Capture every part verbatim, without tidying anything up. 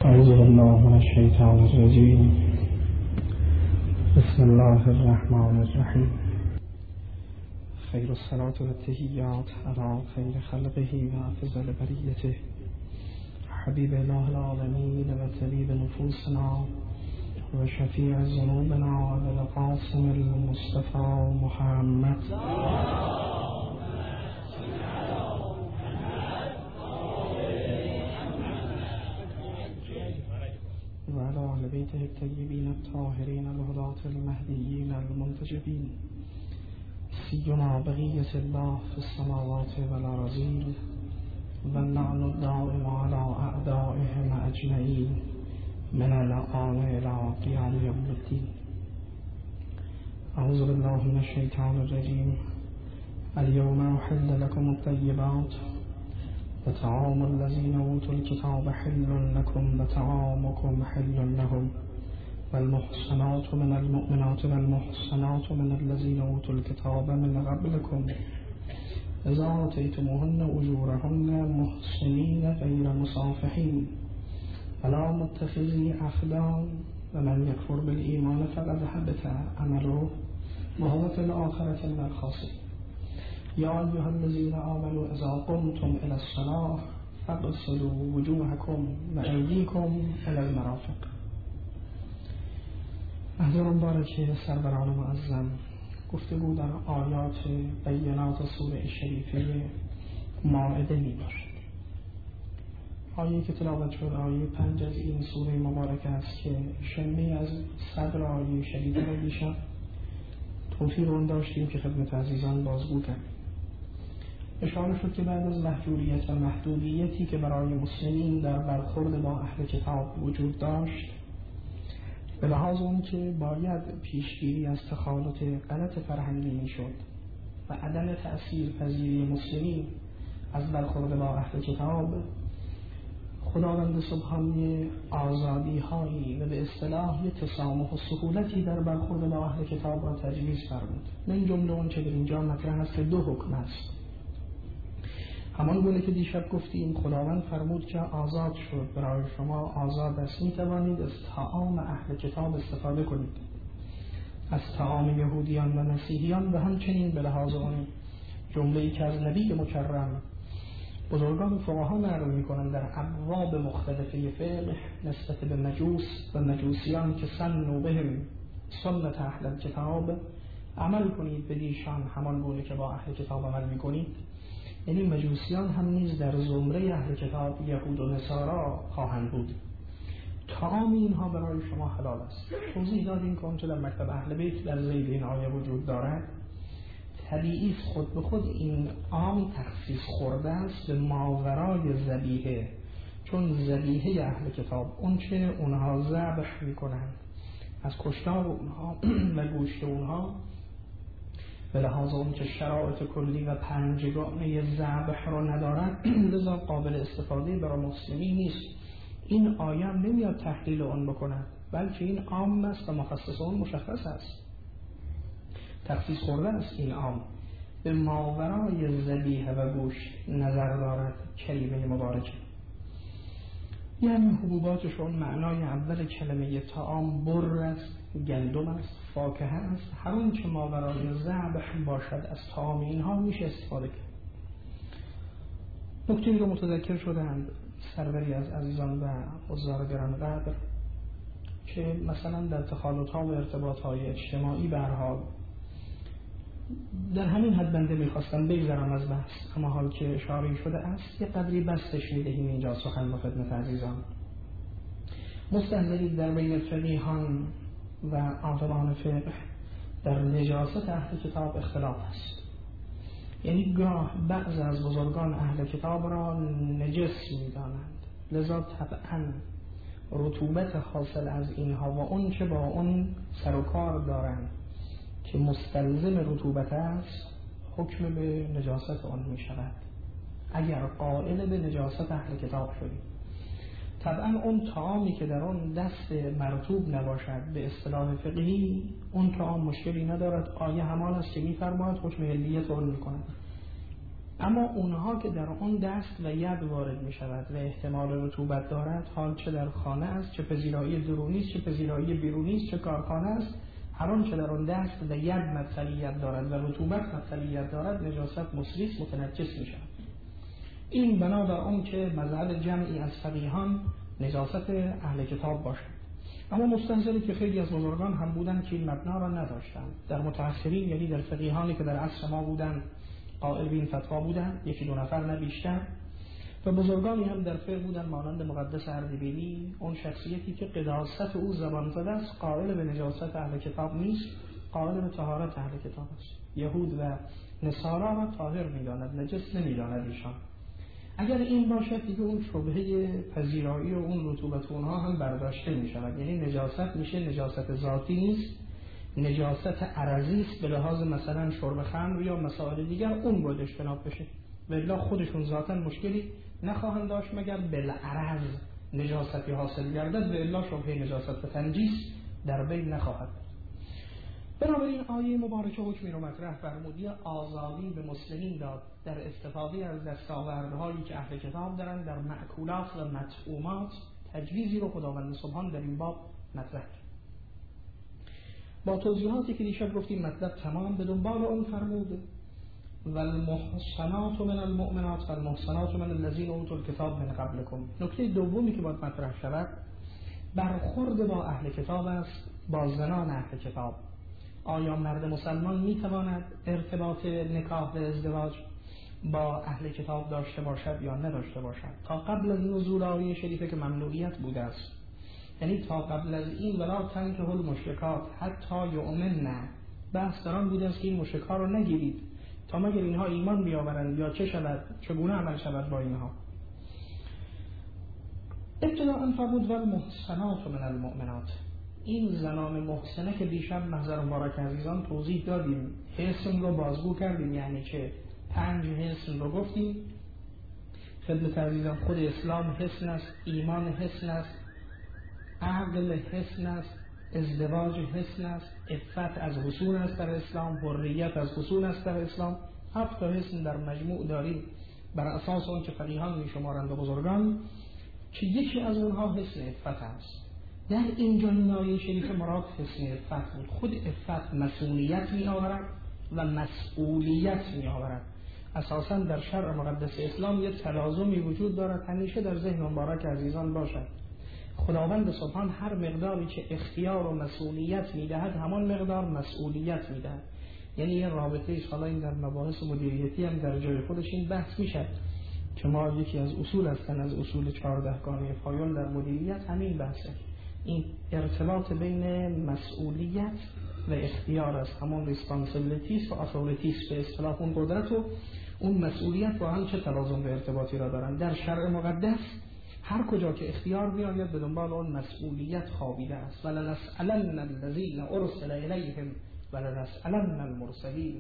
أعوذ بالله من الشيطان الرجيم. بسم الله الرحمن الرحيم. خير الصلاة والتحيات على خير خلقه وأفضل بريته حبيب الله العالمين وطبيب نفوسنا وشفيع ذنوبنا والقاسم المصطفى محمد وعلى أهل بيته الطيبين الطاهرين الهداة المهديين المنتجبين سيما بقية الله في السماوات والأرضين واللعن الدائم على أعدائهم أجمعين من الآن إلى قيام يوم الدين. أعوذ بالله من الشيطان الرجيم. اليوم أحل لكم الطيبات وطعام الذين أوتوا الكتاب حل لكم وطعامكم حل لهم والمحصنات من المؤمنات والمحصنات من الذين أوتوا الكتاب من قبلكم إذا آتيتموهن أجورهن محصنين غير مصافحين ولا متخذي أخدان ومن يكفر بالإيمان فقد حبط عمله وهو في الآخرة من الخاسرين. يا أيها الذين آمنوا إذا قمتم إلى الصلاة فاغسلوا وجوهكم وأيديكم إلى المرافق. حضران بارک سروران معظم، گفتگو در آیات بینات سوره شریفه مائده می باشد. آیه که تلاوت شد آیه پنج از این سوره مبارک است که شمه از صدر آیه شریفه را دیشب توفیق آن داشتیم که خدمت عزیزان بازگو کردیم. اشاره شد که بعد از محجوریت و محدودیتی که برای مسلمین در برخورد با اهل کتاب وجود داشت، به لحاظ اون که باید پیشگیری از تخالط غلط فرهنگی میشد و عدم تأثیر پذیری مسلمین از برخورد با اهل کتاب، خداوند سبحانه آزادی هایی و به اصطلاح تسامح و سهولتی در برخورد با اهل کتاب را تجویز فرمود. من جمله اون چه در اینجا مطرح است که دو حکم است. همان گونه که دیشب گفتیم خداوند فرمود که آزاد شد برای شما، آزاد است، می توانید از طعام اهل کتاب استفاده کنید، از طعام یهودیان و مسیحیان، و همچنین به لحاظ اون جمله‌ای که از نبی مکرم بزرگان فقها نقل می‌کنند در ابواب مختلفه فقه نسبت به مجوس و مجوسیان که سنوا بهم سنت اهل کتاب، عمل کنید به دیشان همان گونه که با اهل کتاب عمل می‌کنید. یعنی مجوسیان هم نیز در زمره اهل کتاب یهود و نصارا خواهند بود. طعام اینها برای شما حلال است. توضیح دادیم که آنچه در مکتب اهل بیت در ذیل این آیه وجود دارد طبیعی خود به خود این عام تخصیص خورده است به ماورای ذبیحه، چون ذبیحه اهل کتاب اون چه اونها ذبح میکنند از کشتار اونها و گوشت اونها، به لحاظ اون که شرایط کلی و پنجگانه ذبح رو ندارد، لذا قابل استفاده برای مسلمین نیست. این آیه هم نمیاد تحلیل اون بکند، بلکه این عام است و مخصص اون مشخص است، تخصیص خورده است. این عام به ماورای ذبیحه و گوشت نظر دارد کلمه مبارکه، یعنی حبوباتشون معنای اول کلمه طعام بر است، گندم است، فاکهه است، هر اون که ماورای ذبح باشد از طعام اینها میشه استفاده کرد. نکته رو متذکر شدند سروری از عزیزان و حضار گرانقدر که مثلا در تخالط‌ها و ارتباط‌های اجتماعی به هر حال در همین حد بنده میخواستم بگذرم از بحث، اما حال که اشاره شده است یه قدری بستش میدهیم اینجا سخن با خدمت عزیزان. مستحضرید در بین فقیهان و عالمان فقه در نجاست اهل کتاب اختلاف است. یعنی گاه بعض از بزرگان اهل کتاب را نجس می‌دانند، لذا طبعاً رطوبت حاصل از اینها و اون که با اون سر و کار دارند که مستلزم رطوبت است حکم به نجاست آن می شود اگر قائل به نجاست اهل کتاب شدیم. طبعا اون طعامی که در اون دست مرطوب نباشد به اصطلاح فقهی اون طعام مشکلی ندارد. آیه همان است که می فرماید حکم حلیت آن می کند. اما اونها که در آن دست و ید وارد می شود و احتمال رطوبت دارد، حال چه در خانه است، چه پذیرایی درونی است، چه پذیرایی بیرونی است، چه کارخانه است، هر آن چه در آن دست و ید مدخلیت دارد و رطوبت مدخلیت دارد، نجاست مصری است، متنجس می شود. این بنا بر آن که مذهب جمعی از فقیهان نجاست اهل کتاب باشد. اما مستحضری که خیلی از بزرگان هم بودند که این مبنا را نداشتند. در متأخرین، یعنی در فقیهانی که در عصر ما بودند قائل به این فتوا بودند، یکی دو نفر نه بیشتر، و بزرگانی هم در فقه بودند مانند مقدس اردبیلی، اون شخصیتی که قداست او زبان زده است، قائل به نجاست اهل کتاب نیست، قائل به طهارت اهل کتاب است. یهود و نصارا را طاهر می‌داند، نجس نمی‌داند ایشان. اگر این باشد دیگه اون شبهه پذیرایی و اون رطوبت اونها هم برداشته می شود، یعنی نجاست میشه نجاست ذاتی نیست، نجاست عرضی است به لحاظ مثلا شرب خمر یا مسائل دیگر، اون باید اجتناب بشه و الا خودشون ذاتا مشکلی نخواهند داشت مگر بالعرض نجاستی حاصل گردد و الا شبهه نجاست و تنجیس در بین نخواهد. بنابراین آیه مبارکه حکمی رو مطرح فرمودی آزادی به مسلمین داد در استفاده از دستاوردهایی که اهل کتاب دارند در مأکولات و مطعومات. تجویزی رو خداوند سبحان در این باب مطرح کرد. با توضیحاتی که دیشب گفتیم مطلب تمام، به دنبال اون فرمود و المحصنات من المؤمنات و المحصنات من الذین اوتوا الکتاب من قبلکم. نکته دومی که باید مطرح شود برخورد با اهل کتاب است، با زنان اهل کتاب. آیا مرد مسلمان میتواند ارتباط نکاح و ازدواج با اهل کتاب داشته باشد یا نداشته باشد؟ تا قبل از نزول آیه شریفه که ممنوعیت بوده است، یعنی تا قبل از این ولا تنکحوا المشرکات حتی یؤمنن، بحث در آن بوده است که این مشرک‌ها رو نگیرید تا مگر اینها ایمان بیاورند یا چه شود، چگونه عمل شود با اینها. ابتداء فرمود والمحصنات من المؤمنات. این زنان محسنه که دیشب محضر مبارک عزیزان توضیح دادیم، حسن رو بازگو کردیم، یعنی که پنج حسن رو گفتیم خدمت عزیزان. خود اسلام حسن است، ایمان حسن است، عقل حسن است، ازدواج حسن است، عفت از حصول است در اسلام، حریت از حصول است در اسلام. هفت تا حسن در مجموع داریم بر اساس اون که فقیهان می شمارند و بزرگان، که یکی از اونها حسن عفت است. در اینجا آیه شریف مراد حسن عفت بود. خود عفت مسئولیت می آورد و مسئولیت می آورد. اساسا در شرع مقدس اسلام یه تلازمی وجود دارد، همیشه در ذهن مبارک عزیزان باشد. خداوند سبحان هر مقداری که اختیار و مسئولیت می دهد همان مقدار مسئولیت می دهد. یعنی یه رابطه ایست، حالا این در مباحث مدیریتی هم در جای خودش این بحث می شد که ما یکی از اصول هستن از اصول چهاردهگانه فایل در مدیریت همین بحثه، این ارتباط بین مسئولیت و اختیار است، همون ریسپانسیبلیتیست و اتوریتیست به اصطلاح اون قدرت و اون مسئولیت با هم چه تلازم و ارتباطی را دارن. در شرع مقدس هر کجا که اختیار میآید به دنبال اون مسئولیت خوابیده است. ولنسألن الذین ارسل الیهم ولنسألن المرسلین.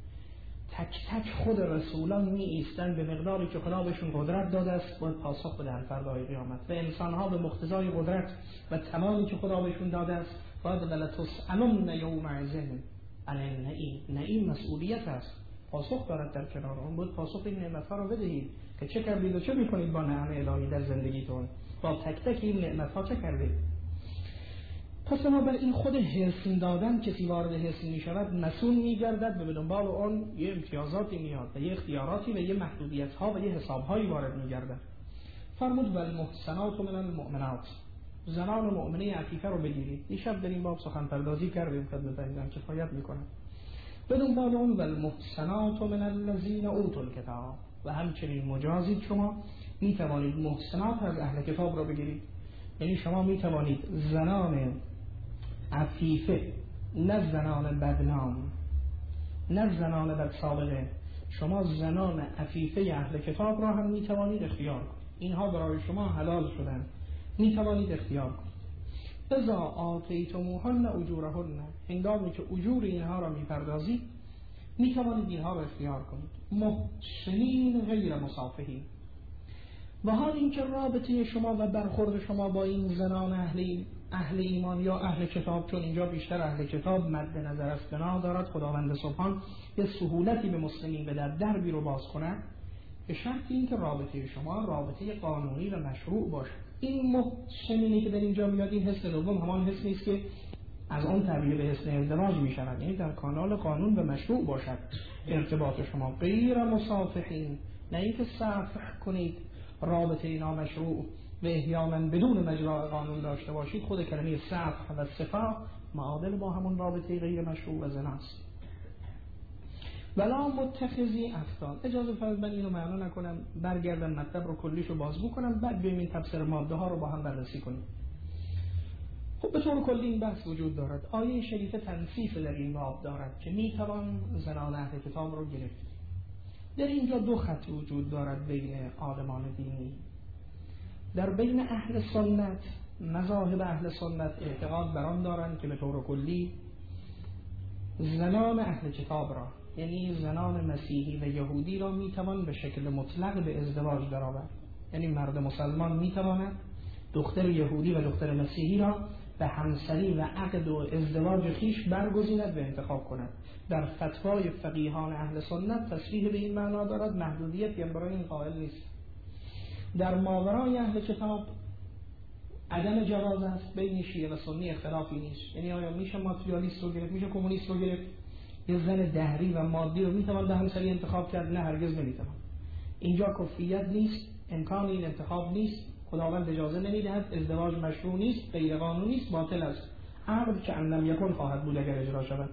تک تک خود رسولان می ایستن به مقداری که خدا بهشون قدرت داده است باید پاسخ بدهند فردای قیامت، و انسانها به مقتضای قدرت و تمامی که خدا بهشون داده است باید ولتسألن یومئذ عن النعیم. نعیم مسئولیت است، پاسخ دارد در کنار اون، باید پاسخ این نعمت‌ها رو بدهید که چه کردید و چه می‌کنید با نعم الهی در زندگیتون، با تک تک این نعمت‌ها چه کردید. پس بر این خود حسن دادن کسی وارد حسن می شود مسئول می گردد و به دنبال اون یه امتیازاتی میاد و یه اختیاراتی و یه محدودیت ها و یه حساب هایی وارد می گردد. فرمود والمحصنات من المؤمنات. زنان مؤمنه عفیفه رو بگیرید. دیشب در این باب سخن پردازی کردیم خدمت عزیزان، کفایت میکنه. به دنبال اون والمحصنات من الذین اوتوا الکتاب، و همچنین مجازید شما می توانید محصنات از اهل کتاب رو بگیرید. یعنی شما می توانید زنان عفیفه، نه زنان بدنام، نه زنان بد سابقه، شما زنان عفیفه اهل کتاب را هم می توانید اختیار کنید. اینها برای شما حلال شدن، می توانید اختیار کنید. اذا آتیتموهن اجورهن، هنگامی که اجور اینها را می پردازید می توانید اینها را اختیار کنید. محسنین غیر مصافحین، و حال اینکه رابطه شما و برخورد شما با این زنان اهل اهل ایمان یا اهل کتاب، چون اینجا بیشتر اهل کتاب مد نظر است، بنا دارد خداوند سبحان یه سهولتی به مسلمین بده دربی رو باز کند، به شرط اینکه رابطه شما رابطه قانونی و مشروع باشه. این محسنینی که در اینجا میاد، این حسن دوم همان حس نیست که از آن تعبیر به حسن ازدواج می شود، یعنی در کانال قانون و مشروع باشد ارتباط شما، غیر مصافحین، نه اینکه صفح کنید رابطه نامشروع و احیانا بدون مجرا قانون داشته باشید. خود کلمه صفح و صفا معادل با همون رابطه غیر مشروع و زناست. ولا متخذی اخدان. اجازه فرض من اینو معنا نکنم، برگردم مطلب رو کلیشو باز بکنم، بعد بریم این تفسیر ماده ها رو با هم بررسی کنیم. خب به طور کلی این بحث وجود دارد. آیه شریفه تنصیف در این باب دارد که میتوان زنان اهل کتاب رو گرفت. در اینجا دو خط وجود دارد بین عالمان دینی. در بین اهل سنت، مذاهب اهل سنت اعتقاد بر آن دارند که به طور کلی زنان اهل کتاب را، یعنی زنان مسیحی و یهودی را میتوان به شکل مطلق به ازدواج درآورد. یعنی مرد مسلمان میتواند دختر یهودی و دختر مسیحی را به همسری و عقد و ازدواج خیش برگزیند و انتخاب کند. در فتوای فقیهان اهل سنت تصریح به این معنا دارد، محدودیت یا برای این قائل نیست. در ماورای اهل کتاب عدم جواز است، بین شیعه و سنی اختلافی نیست. یعنی آیا میشه ماتریالیست رو گرفت، میشه کمونیست رو گرفت، یه زن دهری و مادی رو میتوان به همسری انتخاب کرد؟ نه، هرگز نمیتوان. اینجا کفریت نیست، امکان این انتخاب نیست، خداوند اجازه نمیدهد، ازدواج مشروع نیست، غیر قانونی است، باطل است. عقد که ان لم یکن خواهد بود اگر اجرا شود.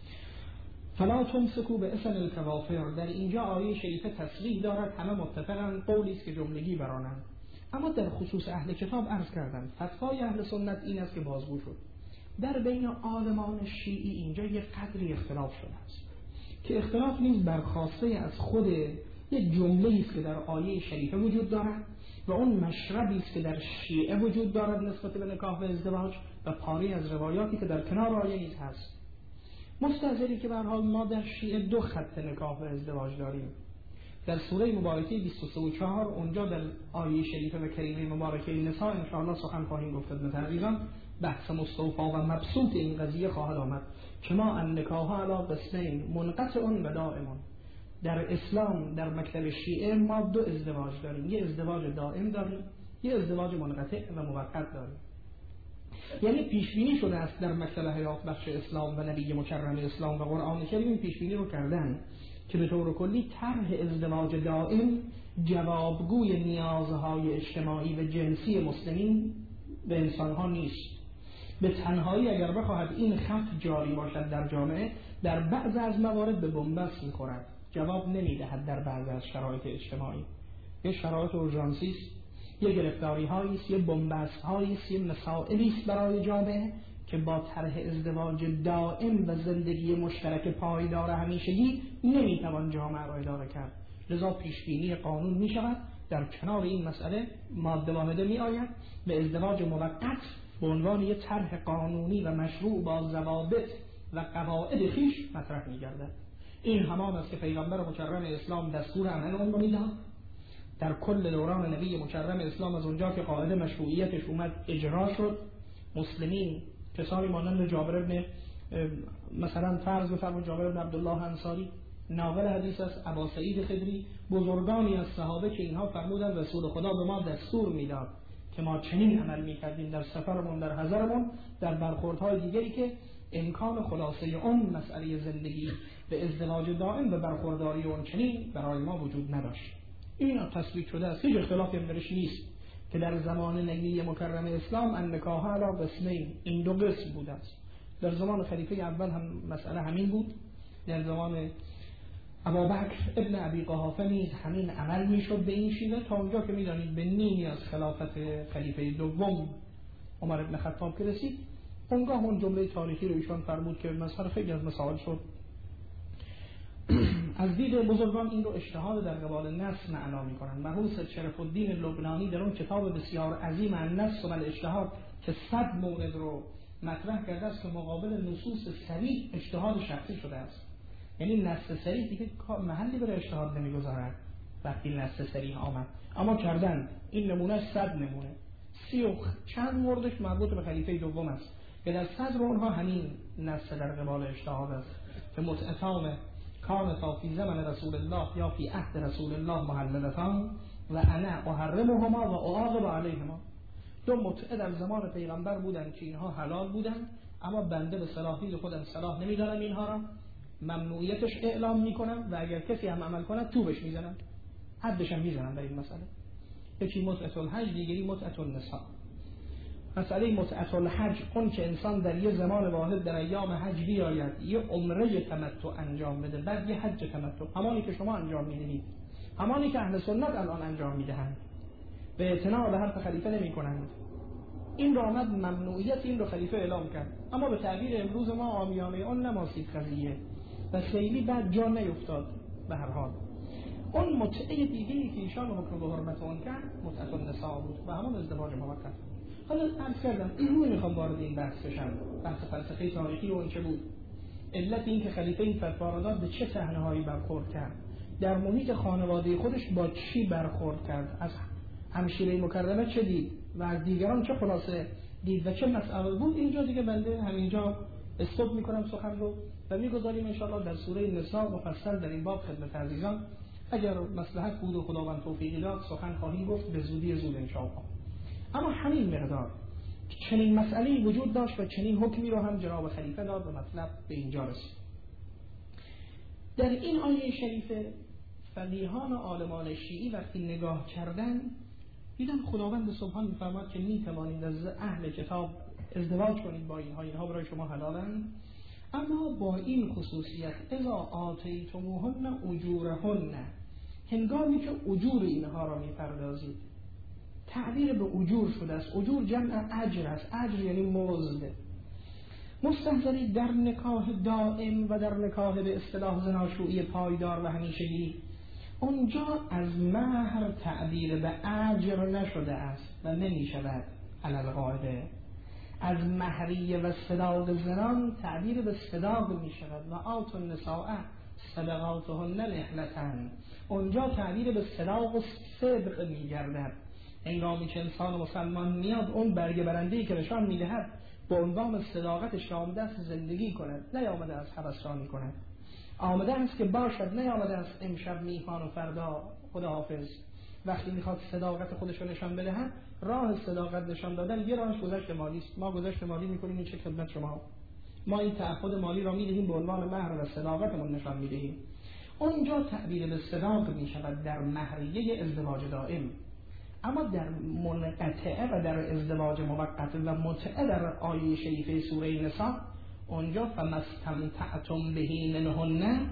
فلا تمسکوا باسم الکوافر. در اینجا آیه شریفه تصریح دارد، همه متفقند، قولی است که جملگی برانند. اما در خصوص اهل کتاب عرض کردم فتوای اهل سنت این است که بازگو شد. در بین عالمان شیعی اینجا یک قدری اختلاف شده است که اختلاف نیز برخواسته از خود یک جمله است که در آیه شریفه وجود دارد و اون مشربی است که در شیعه وجود دارد نسبت به نکاح و ازدواج و پاری از روایاتی که در کنار آیه نیز هست. مستحضری که به هر حال ما در شیعه دو خط نکاح و ازدواج داریم. در سوره مبارکه بیست و سه و چهار اونجا در آیه شریفه و کریمه مبارکه نساء ان شاء الله سخن خواهیم گفت به تدریجا، بحث مستوفا و مبسوط این قضیه خواهد آمد که ما النکاح علی قسمین منقطع و دائم. در اسلام در مکتب شیعه ما دو ازدواج داریم، یه ازدواج دائم داریم، یه ازدواج منقطع و موقت داریم. یعنی پیش بینی شده است در مکتب حیات بخش اسلام و نبی مکرم اسلام و قرآن کریم پیش بینی رو کردن که به طور کلی طرح ازدواج دائم جوابگوی نیازهای اجتماعی و جنسی مسلمین به انسانها نیست. به تنهایی اگر بخواهد این خط جاری باشد در جامعه، در بعض از موارد به بنبست می‌خورد، جواب نمی‌دهد. در بعض از شرایط اجتماعی یه شرایط اورژانسی است، یه گرفتاری هایی است، یه بنبست هایی است، یه مسائلی است برای جامعه که با طرح ازدواج دائم و زندگی مشترک پایدار همیشگی نمیتوان جامعه را اداره کرد. لذا پیشبینی قانون می شود در کنار این مسئله ماده واحده می آید به ازدواج موقت به عنوان یک طرح قانونی و مشروع با ضوابط و قواعد خویش مطرح می گردد. این همان است که پیغمبر مکرم اسلام دستور عمل آن را می دهد. در کل دوران نبی مکرم اسلام از اونجا که قاعده مشروعیتش اومد اجرا شد، مسلمین کسانی مانند جابر بن مثلا فرض بفرمایید جابر بن عبدالله انصاری، ناقل حدیث است، ابا سعید خدری، بزرگانی از صحابه که اینها فرمودند رسول خدا به ما دستور میداد که ما چنین عمل میکردیم در سفرمون، در حضرمون، در برخوردهای دیگری که امکان خلاصه اون مسئله زندگی به ازدواج دائم و برخورداری اون چنین برای ما وجود نداشت. این تصویب شده است، هیچ اختلافی هم درش نیست که در زمان نبی مکرم اسلام النکاح علی قسمین، این دو قسم بوده است. در زمان خلیفه اول هم مسئله همین بود، در زمان ابوبکر ابن ابی قحافه نیز همین عمل میشد به این شیوه، تا اونجا که میدانید به نیمی از خلافت خلیفه دوم عمر ابن خطاب که رسید، اونگاه اون جمله تاریخی رو ایشان فرمود که مسئله خیلی از مسائل شد. از دید بزرگان این رو اجتهاد در قبال نص معنا میکنن. مرحوم سید شرف الدین لبنانی در اون کتاب بسیار عظیم النص و الاجتهاد که صد مورد رو مطرح کرده است که مقابل نصوص صریح اجتهاد شخصی شده است. یعنی نص صریح دیگه محلی برای اجتهاد نمیگذارد. وقتی نص صریح آمد. اما کردن این نمونه صد نمونه، سی و چند موردش مربوط به خلیفه دوم است که در صدر اونها همین نص در قبال اجتهاد است که متأتان کانتا فی زمن رسول الله یا فی عهد رسول الله محللتان و انا احرمهما و اعاقب علیهما. دو متعه در زمان پیغمبر بودن که اینها حلال بودن، اما بنده به صلاحی خودم صلاح نمیدارم اینها را، ممنوعیتش اعلام میکنم و اگر کسی هم عمل کنه توبش میزنم، حدش هم میزنم در این مسئله. یکی متعه الحج، دیگری متعه النساء. مسئله متعه الحج اون که انسان در یه زمان واحد در ایام حج بیاید یه عمره تمتع انجام بده، بعد یه حج تمتع، همانی که شما انجام میدهید، همانی که اهل سنت الان انجام میدهند، به اعتناع به حرف خلیفه نمی کنند. این را آمد ممنوعیت این رو خلیفه اعلام کرد، اما به تعبیر امروز ما عامیانه اون نماسید قضیه و خیلی بعد جا نیفتاد. به هر حال اون متعه دیگری که ایشان حکم به حرمت اون کرد متعه النساء بود و همون ازدواج موقت. حالا عرض کردم این رو میخوام وارد این بحث بشم، بحث فلسفه تاریخی اون چه بود، علت این که خلیفه این فتوا را داد، به چه صحنه‌هایی برخورد کرد، در محیط خانواده خودش با چی برخورد کرد، از همشیره مکرمه چه دید و از دیگران چه خلاصه دید و چه مسئله بود. اینجا دیگه بنده همینجا استوب میکنم سخن رو و میگذاریم انشاءالله در سوره نساء مفصل در این باب خدمت عزیزان اگر مصلحت بود و خداوند توفیقی داد سخن خواهیم گفت به زودی زود انشاءالله. اما همین مقدار چنین مسئله‌ای وجود داشت و چنین حکمی رو هم جناب خلیفه داد و مطلب به اینجا رسید. در این آیه شریفه فقیهان و عالمان شیعی وقتی نگاه کردن دیدن خداوند سبحان می‌فرماد که می‌توانید از اهل کتاب ازدواج کنید با اینها، اینها برای شما حلالند، اما با این خصوصیت اذا آتیتموهن اجورهن، هنگامی که اجور اینها را می‌پردازید. تعبیر به اجور شده است، اجور جمع اجر است، اجر یعنی مزد. مستحضری در نکاح دائم و در نکاح به اصطلاح زناشویی پایدار و همیشگی اونجا از مهر تعبیر به اجر نشده است و نمی شود علی القاعده. از مهریه و صداق زنان تعبیر به صداق می شود و آتوا النساء صدقاتهن نحلة، اونجا تعبیر به صداق و صدق می گردد. هنگامی که انسان مسلمان میاد اون برگه برنده‌ای که نشان میدهد به عنوان صداقتش آمده است زندگی کند، نیامده است هوسرانی کند، آمده است که باشد، نیامده است امشب میهمان و فردا خداحافظ. وقتی میخواد صداقت خودش رو نشان بدهد، راه صداقت نشان دادن یه راهش گذشت مالی است. ما گذشت مالی میکنیم، این چه خدمت شما، ما این تعهد مالی را میدهیم به عنوان مهر و صداقتمون نشان میدهیم. اونجا تعبیر به صداق میشود در مهریه ازدواج دائم، اما در منقطعه و در ازدواج موقت و متعه در آیه شریفه سوره نساء اونجا فمستمتعتم به منهن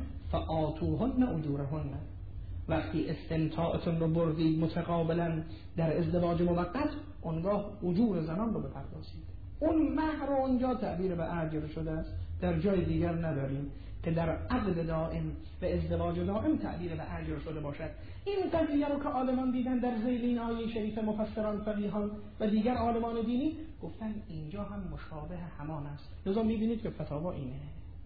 فآتوهن اجورهن، وقتی استمتاعتون رو بردید متقابلا در ازدواج موقت اونگاه اجور زنان رو بپردازید. اون مهر اونجا تعبیر به اجر شده است، در جای دیگر نداریم که در عقد دائم و ازدواج دائم تعبیر به اجر شده باشد. این قضیه رو که عالمان دیدن در ذیل این آیه شریف، مفسران، فقیهان و دیگر عالمان دینی گفتن اینجا هم مشابه همان است. لذا میبینید که فتاوا اینه.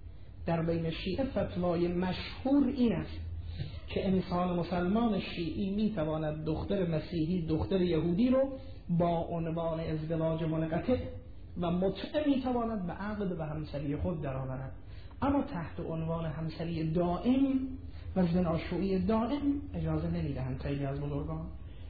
در بین شیعه فتوای مشهور این است که انسان مسلمان شیعی میتواند دختر مسیحی، دختر یهودی رو با عنوان ازدواج منقطع و متعه میتواند به عقد و همسری خود درآورد، اما تحت عنوان همسری دائم و زناشویی دائم اجازه نمیدهند. خیلی از بزرگان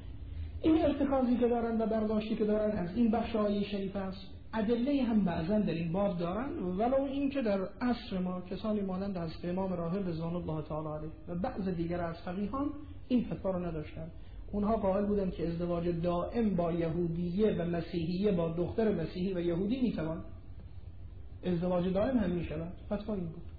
این ارتکازی که دارند و برداشتی که دارند از این بخش آیه شریف است، ادله هم بعضا در این باب دارند، ولو این که در عصر ما کسانی مانند از امام راهب رضوان الله تعالی علیه و بعض دیگر از فقیهان این فتوا را نداشتند. اونها قائل بودند که ازدواج دائم با یهودیه و مسیحیه با دختر مسیحی و یهودی میتوان، ازدواج دائم هم میشود. فتوا این بود،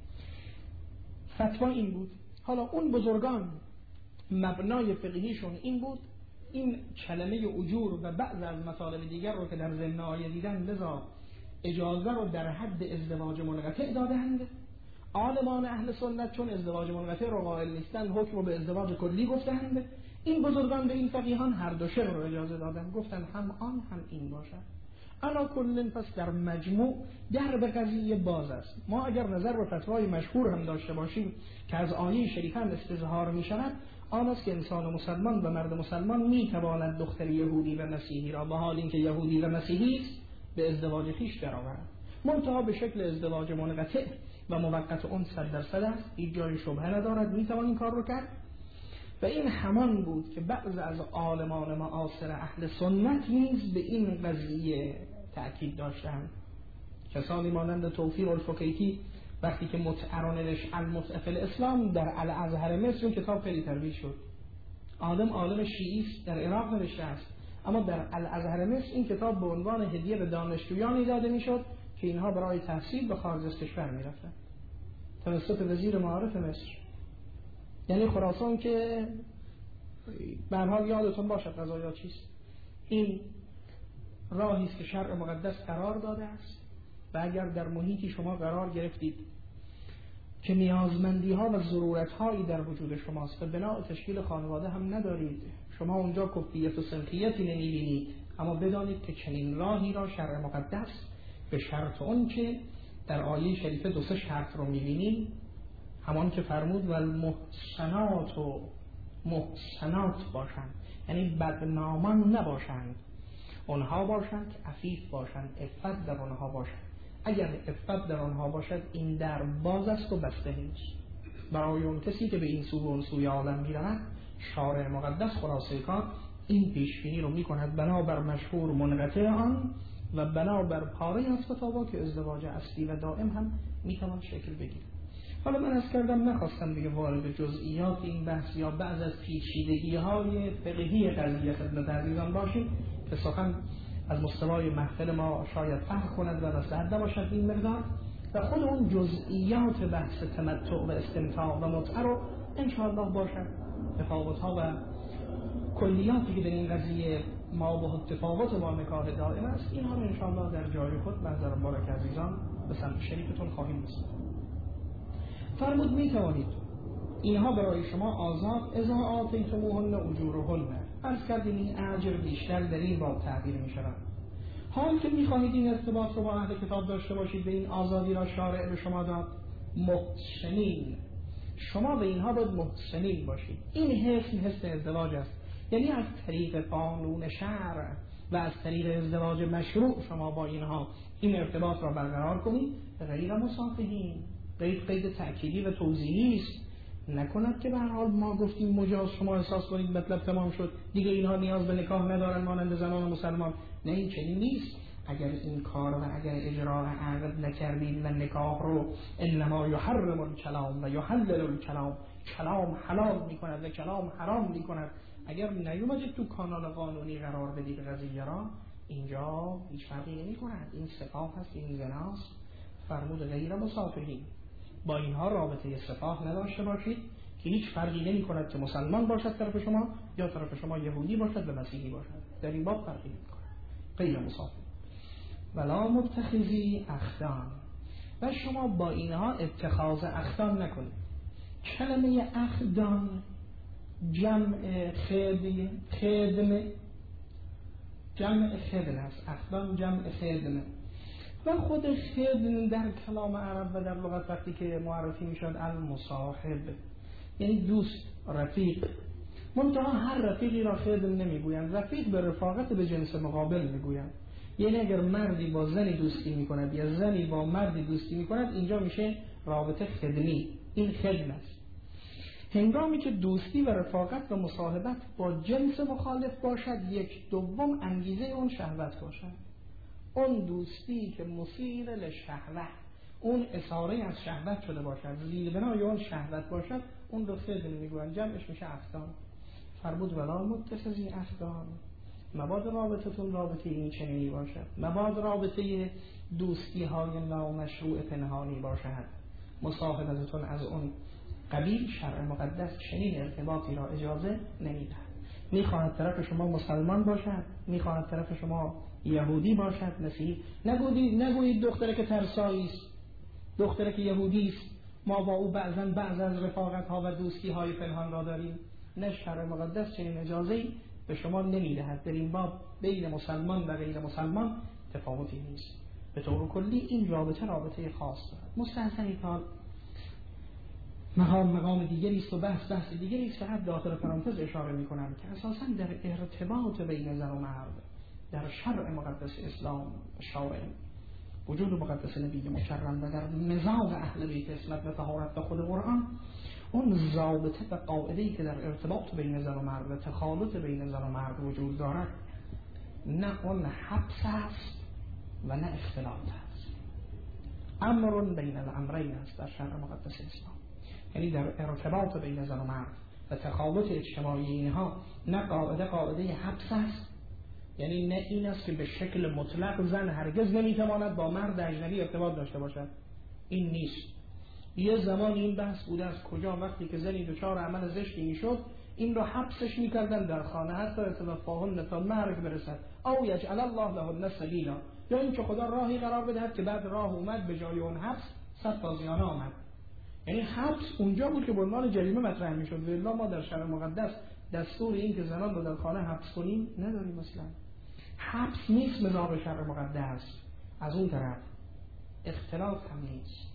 فتوا این بود. حالا اون بزرگان مبنای فقهیشون این بود، این کلمه اجور و بعض از مطالب دیگر رو که در ضمن آیه دیدن، لذا اجازه رو در حد ازدواج منقطع دادند. عالمان اهل سنت چون ازدواج منقطع رو قائل نیستن، حکم رو به ازدواج کلی گفتند. این بزرگان به این فقیهان هر دو شی رو اجازه دادن، گفتن هم آن هم این باشد. انا کلن پس در مجموع در به قضیه باز است. ما اگر نظر به فتوای مشهور هم داشته باشیم که از آیه شریفه استظهار می شود، آن است که انسان مسلمان و مرد مسلمان می تواند دختر یهودی و مسیحی را با حال اینکه یهودی و مسیحی است به ازدواج خویش درآورد، منتها به شکل ازدواج منقطع و موقت. اون صد درصد است، هیچ جای شبهه ندارد، می توان این کار رو کرد. و این همان بود که بعض از عالمان معاصر اهل سنت نیز به این قضیه تأکید داشتند. کسانی مانند توفیق الفقیهی وقتی که متعرانش المتعه فی الاسلام در الازهر مصر کتاب خیلی ترویج شد. عالم عالم شیعی در عراق نوشته است، اما در الازهر مصر این کتاب به عنوان هدیه به دانشجویانی داده میشد که اینها برای تحصیل به خارج از کشور میرفتند توسط وزیر معارف مصر. یعنی خراسان که به هر حال یادتون باشد قضایا چیست، این راهی است که شرع مقدس قرار داده است و اگر در محیطی شما قرار گرفتید که نیازمندی ها و ضرورت هایی در وجود شماست و بنا تشکیل خانواده هم ندارید، شما اونجا کفیت و سنخیتی نمیبینید، اما بدانید که چنین راهی را شرع مقدس به شرط اون که در آیه شریفه دو سه شرط رو میبینیم، همان که فرمود و المحسنات و محسنات باشند، یعنی بدنامان نباشند، اونها باشند که عفیف باشند، عفت در اونها باشند. اگر عفت در اونها باشد این در باز است و بسته نیست برای اون کسی که به این سو و اون سوی عالم میرود. شارع مقدس خلاصه کار این پیشبینی رو میکند بنابر مشهور منقطع آن و بنابر پاره از فتاوا که ازدواج اصلی و دائم هم میتوان شکل بگیره. حالا من از کردم نخواستم دیگه وارد جزئیات این بحث یا بعض از پیچیدگی های فقهی قضیه خدمت عزیزان باشیم که سخن از مستوای محفل ما شاید فهم کند و مصلحت نباشد این مقدار، و خود اون جزئیات بحث تمتع و استمتاع و متعه رو انشاءالله باشد تفاوت ها و کلیاتی که در این قضیه ما با تفاوت با نکاح دائم است، این هم انشاءالله در جای خود منظر مبارک عزیزان به سمت شریفتون خواهیم رسید. فرمود می توانید اینها برای شما آزاد اذا آتیتموهن اجورهن، عرض کردیم این اجر بیشتر در این باب تعبیر می شود. حال که می خواهید این ارتباط رو با اهل کتاب داشته باشید به این آزادی را شارع به شما داد، محسنین، شما به اینها باید محسنین باشید. این حسن حسن ازدواج است، یعنی از طریق قانون شرع و از طریق ازدواج مشروع شما با اینها این ارتباط را برقرار کنید، غیر مصافحین. قید قید تأکیدی و توضیحی است، نکند که به هر حال ما گفتیم مجاز شما احساس کنید مطلب تمام شد دیگه اینها نیاز به نکاح ندارن مانند زنان مسلمان. نه، این چنین نیست. اگر این کار و اگر اجراء عقد نکردید و نکاح رو انما یحرم الکلام و یحلل الکلام، کلام حلال میکند و کلام حرام میکند، اگر نیومدید تو کانال قانونی قرار بدید قضیه را، اینجا هیچ فرقی نمیکند. این سفاح هست، این زناست. فرمود غیر مصافحین، با اینها رابطه سفاح نداشته باشید که هیچ فرقی نمی کند که مسلمان باشد طرف شما یا طرف شما یهودی باشد و مسیحی باشد، در این باب فرقی نمی کند. غیر مصافحین. ولا متخذی اخدان، و شما با اینها اتخاذ اخدان نکنید. کلمه اخدان جمع خدمه خدمه جمع خدمه است. اخدان جمع خدمه و خود خدم در کلام عرب و در لغت وقتی که معرفی میشد المصاحب، یعنی دوست، رفیق. منتها هر رفیقی را خدم نمیگویند، رفیق به رفاقت به جنس مقابل میگویند. یعنی اگر مردی با زنی دوستی میکند یا زنی با مردی دوستی میکند، اینجا میشه رابطه خدمی، این خدم است. هنگامی که دوستی و رفاقت و مصاحبت با جنس مخالف باشد، یک دوم انگیزه اون شهوت باشد. اون دوستی که مسیر لشهوت، اون اثاره از شهوت شده باشد، زیر بنای اون شهوت باشد، اون رو خدم میگویند، جمعش میشه اخدان. فرمود ولا متخذی اخدان، مباد رابطتون رابطه این چنینی باشد، مباد رابطه دوستی های نامشروع پنهانی باشد، مصاحبتتون از اون قبیل شرع مقدس چنین ارتباطی را اجازه نمیدهد. میخواهد طرف شما مسلمان باشد، میخواهد طرف شما یهودی باشد، مسیحی. نگویید نگویید دختره که ترسایی است، دختره که یهودی است، ما با او بعضا بعض از رفاقت ها و دوستی های پنهان را داریم. نه، شرع مقدس چنین اجازه‌ای به شما نمیدهد. در این باب بین مسلمان و غیر مسلمان تفاوتی نیست. به طور کلی این رابطه رابطه خاص دارد. مستحسن کار مقام مقام دیگری است و بحث بحث دیگری است. فقط داخل پرانتز اشاره میکنم که اساساً در ارتباط بین زن و مرد در شرع مقدس اسلام شارع وجود مقدس نبی مکرم و در مزاج اهل بیت اسمت و طهارت و خود قرآن، اون ضابطه و قاعده‌ای که در ارتباط بین زن و مرد و تخالط بین زن و مرد وجود دارد، نه اون حبس است و نه اختلاط است. امر بین الامرین است در شرع مقدس اسلام. یعنی در ارتباط بین زن و مرد و تخالط اجتماعی اینها نه قاعده قاعده حبس است، یعنی نه این است که به شکل مطلق زن هرگز نمیتواند با مرد اجنبی ارتباط داشته باشد. این نیست. یه زمان این بحث بوده از کجا وقتی که زنی دچار عمل زشتی میشد این رو حبسش میکردن در خانه حتی اتوفاهن تا مرگ برسد، او یجعل الله لهن سبیلا، یا اینکه خدا راهی قرار بدهد که بعد راه اومد به جای اون حبس صد تازیانه آمد. یعنی حبس اونجا بود که به عنوان جریمه مطرح میشد. والله ما در شرع مقدس دستور این که زنان رو در خانه حبس کنیم نداریم. مثلا حبس نیست مذهب شرع مقدس. از اون طرف اختلاط هم نیست.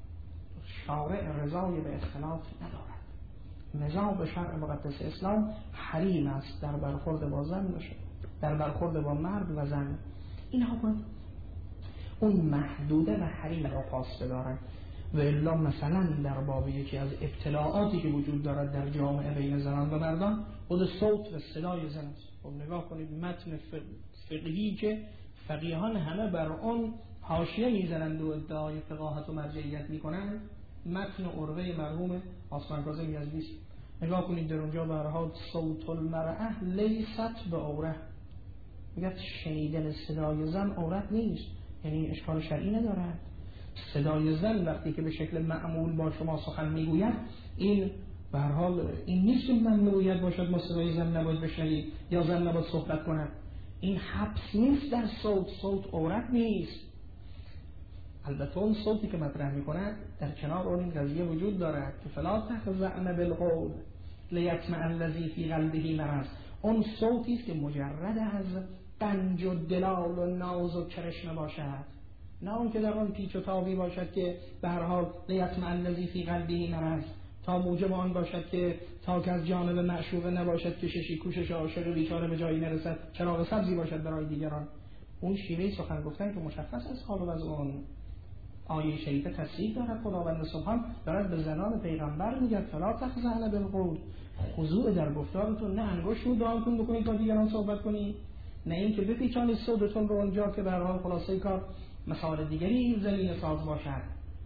شارع رضای به اختلاط ندارد. مذهب شرع مقدس اسلام حریم است در برخورد با زن باشه، در برخورد با مرد و زن. اینها باید اون محدوده و حریم را پاس بدارن. و الا مثلا در باب یکی از ابتلاعاتی که وجود دارد در جامعه بین زنان و مردان خود صوت و صدای زن است. خب نگاه کنید متن فقهی که فقیهان همه بر اون حاشیه میزنند و ادعای فقاهت و مرجعیت میکنند، متن عروه مرحوم آسمان کاظم یزدی، نگاه کنید در اونجا به هر حال صوت المرأة لیست به عوره، میگه شنیدن صدای زن عورت نیست، یعنی اشکال شرعی ندارد. صدای زن وقتی که به شکل معمول با شما سخن میگوید این به هر حال این نیست که ممنوعیت باشد ما صدای زن نباید بشنویم یا زن نباید صحبت کند. این حبس نیست در صوت. صوت عورت نیست. البته اون صوتی که مطرح میکند در کنار اون این قضیه وجود دارد که فلا تخضعن بالقول لیطمع الذی فی قلبه مرض. اون صوتی است که مجرد از قنج و دلال و ناز و کرشمه باشد، نه اون که در اون پیچ و تابی باشد که به هر حال لیطمع الذی فی قلبه مرض، تا موجب آن باشد که تا که از جانب معشوقه نباشد که ششی کوشش عاشق بیچاره به جایی نرسد، چراغ سبزی باشد برای دیگران. اون شیوه سخن گفتن که مشخص از حال و از اون آیه شریفه تصریح دارد. خداوند سبحان دارد به زنان پیغمبر میگه فلا تخضعن بالقول، خضوع در گفتارتون، نه انگشت رو دهانتون بکنید با دیگران صحبت کنید، نه اینکه بپیچانید صوتتون رو اونجا که به هر حال خلاصه کار مسائل دیگری این زمینه ساز باشد.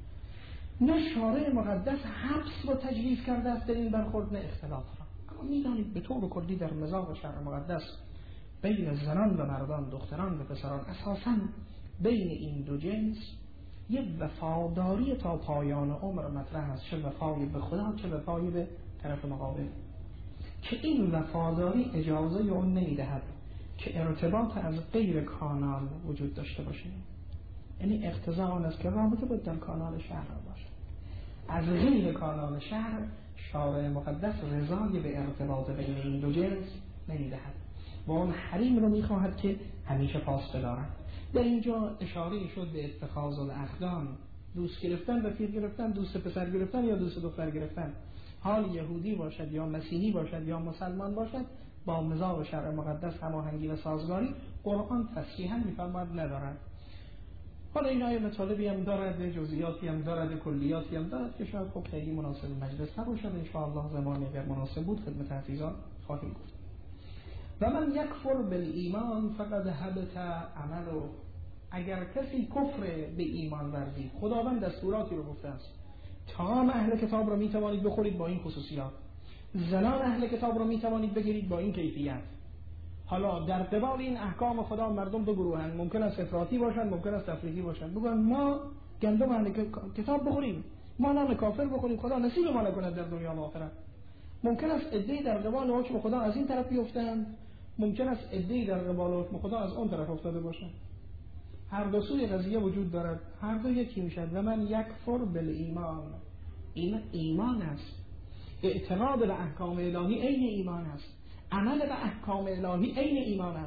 نه شارع مقدس حبس رو تجویز کرده است در این برخورد، نه اختلاط را. اما میدانید به طور کلی در مذاق شرع مقدس بین زنان و مردان، دختران و پسران، اساساً بین این دو جنس یه وفاداری تا پایان عمر مطرح است، چه وفای به خدا چه وفای به طرف مقابل، که این وفاداری اجازه اون نمیدهد که ارتباط از غیر کانال وجود داشته باشه. یعنی اقتضا آن است که رابطه باید در کانال شهر باشه. از غیر کانال شهر شارع مقدس رضای به ارتباط بین این دو جنس نمیدهد و اون حریم رو میخواهد که همیشه پاس بدارد. در اینجا اشاره شد به اتخاذ الاخدان، دوست گرفتن و پیر گرفتن، دوست پسر گرفتن یا دوست دختر گرفتن، حال یهودی باشد یا مسیحی باشد یا مسلمان باشد، با مذاق شرع مقدس هماهنگی و سازگاری قرآن تصریحاً میفرماید ندارد. حالا این آیه مطالبی هم دارد، جزئیاتی هم دارد، کلیاتی هم دارد که شاید خب خیلی مناسب مجلس نباشد. ان شاء الله زمانی اگر مناسب بود خدمت حفیظان خواهیم گفت. و من یکفر بالایمان فقد حبط عمله. اگر کسی کفر به ایمان ورزید، خداوند دستوراتی رو گفته است، تمام اهل کتاب رو میتوانید بخورید با این خصوصیات، زنان اهل کتاب رو میتوانید بگیرید با این کیفیت. حالا در قبال این احکام خدا مردم دو گروهن، ممکن است افراطی باشن، ممکن است تفریطی باشن. بگن ما گندم اهل کتاب بخوریم، ما نان کافر بخوریم، خدا نصیب ما نکند در دنیا و آخرت. ممکن است عده‌ای در قبال حکم خدا از این طرف بیفتند، ممکن است عده‌ای در قبال حکم خدا از اون طرف افتاده باشند. هر دو سوی قضیه وجود دارد، هر دو یکی میشد. و من یکفر بالایمان، این ایمان است، اعتقاد به احکام الهی عین ایمان است، عمل به احکام الهی عین ایمان است.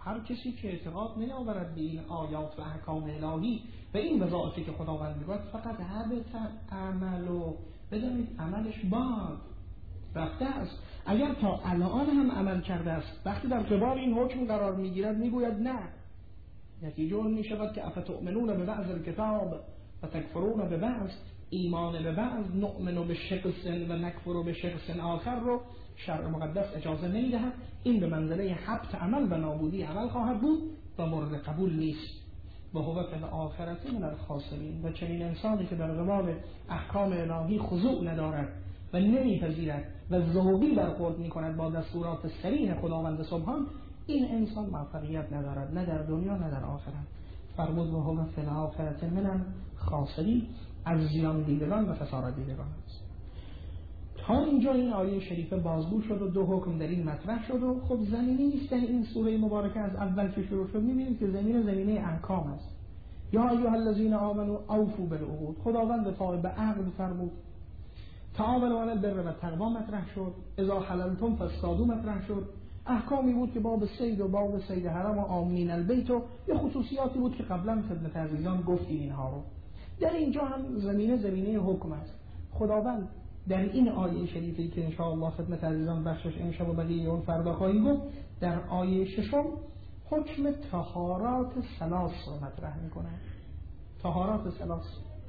هر کسی که اعتقاد نمی‌آورد به این آیات و احکام الهی و این وظایفی که خداوند میگوید فقط حبط عملو، بدانید عملش باد رفته است. اگر تا الان هم عمل کرده است، وقتی در قبال این حکم قرار میگیرد میگوید نه، نتیجه اون میشود که افتؤمنون ببعض الکتاب و تکفرون ببعض، ایمان به بعض، نؤمن بشخص و نکفر بشخص آخر رو شرع مقدس اجازه نمیدهد. این به منزله حبط عمل و نابودی عمل خواهد بود و مورد قبول نیست. و هو فی الآخرة من الخاسرین. و چنین انسانی که در قبال احکام الهی خضوع ندارد و نمیپذیرد و ذوقی برخورد میکند با دستورات صریح خداوند سبحان، این انسان موفقیت ندارد، نه در دنیا نه در آخرت. فرمود و هو فی الآخرة من الخاسرین، از زیان دیدگان و خسارت دیدگان است. تا اینجا این آیه شریفه بازگو شد و دو حکم در این مطرح شد و خب زمینه است این سوره مبارکه از اول که شروع شد می‌بینید که زمینه زمینه احکام است. یا ایها الذین آمنوا اوفوا بالعقود، خداوند وفا به عقد فرمود. تعاونوا علی البر و التقوا مطرح شد. اذا حللتم فاصطادوا مطرح شد. احکامی بود که باب صید و باب صید حرام و آمین البیت و یه خصوصیاتی بود که قبلا خدمت عزیزان گفتیم اینها رو. در اینجا هم زمینه زمینه حکم است. خداوند در این آیه شریفی که انشاءالله خدمت عزیزان بخشش امشب و بقیه اون فردا خواهیم گفت، در آیه ششم حکم طهارات ثلاث رو مطرح میکنه. طهارات ثلاث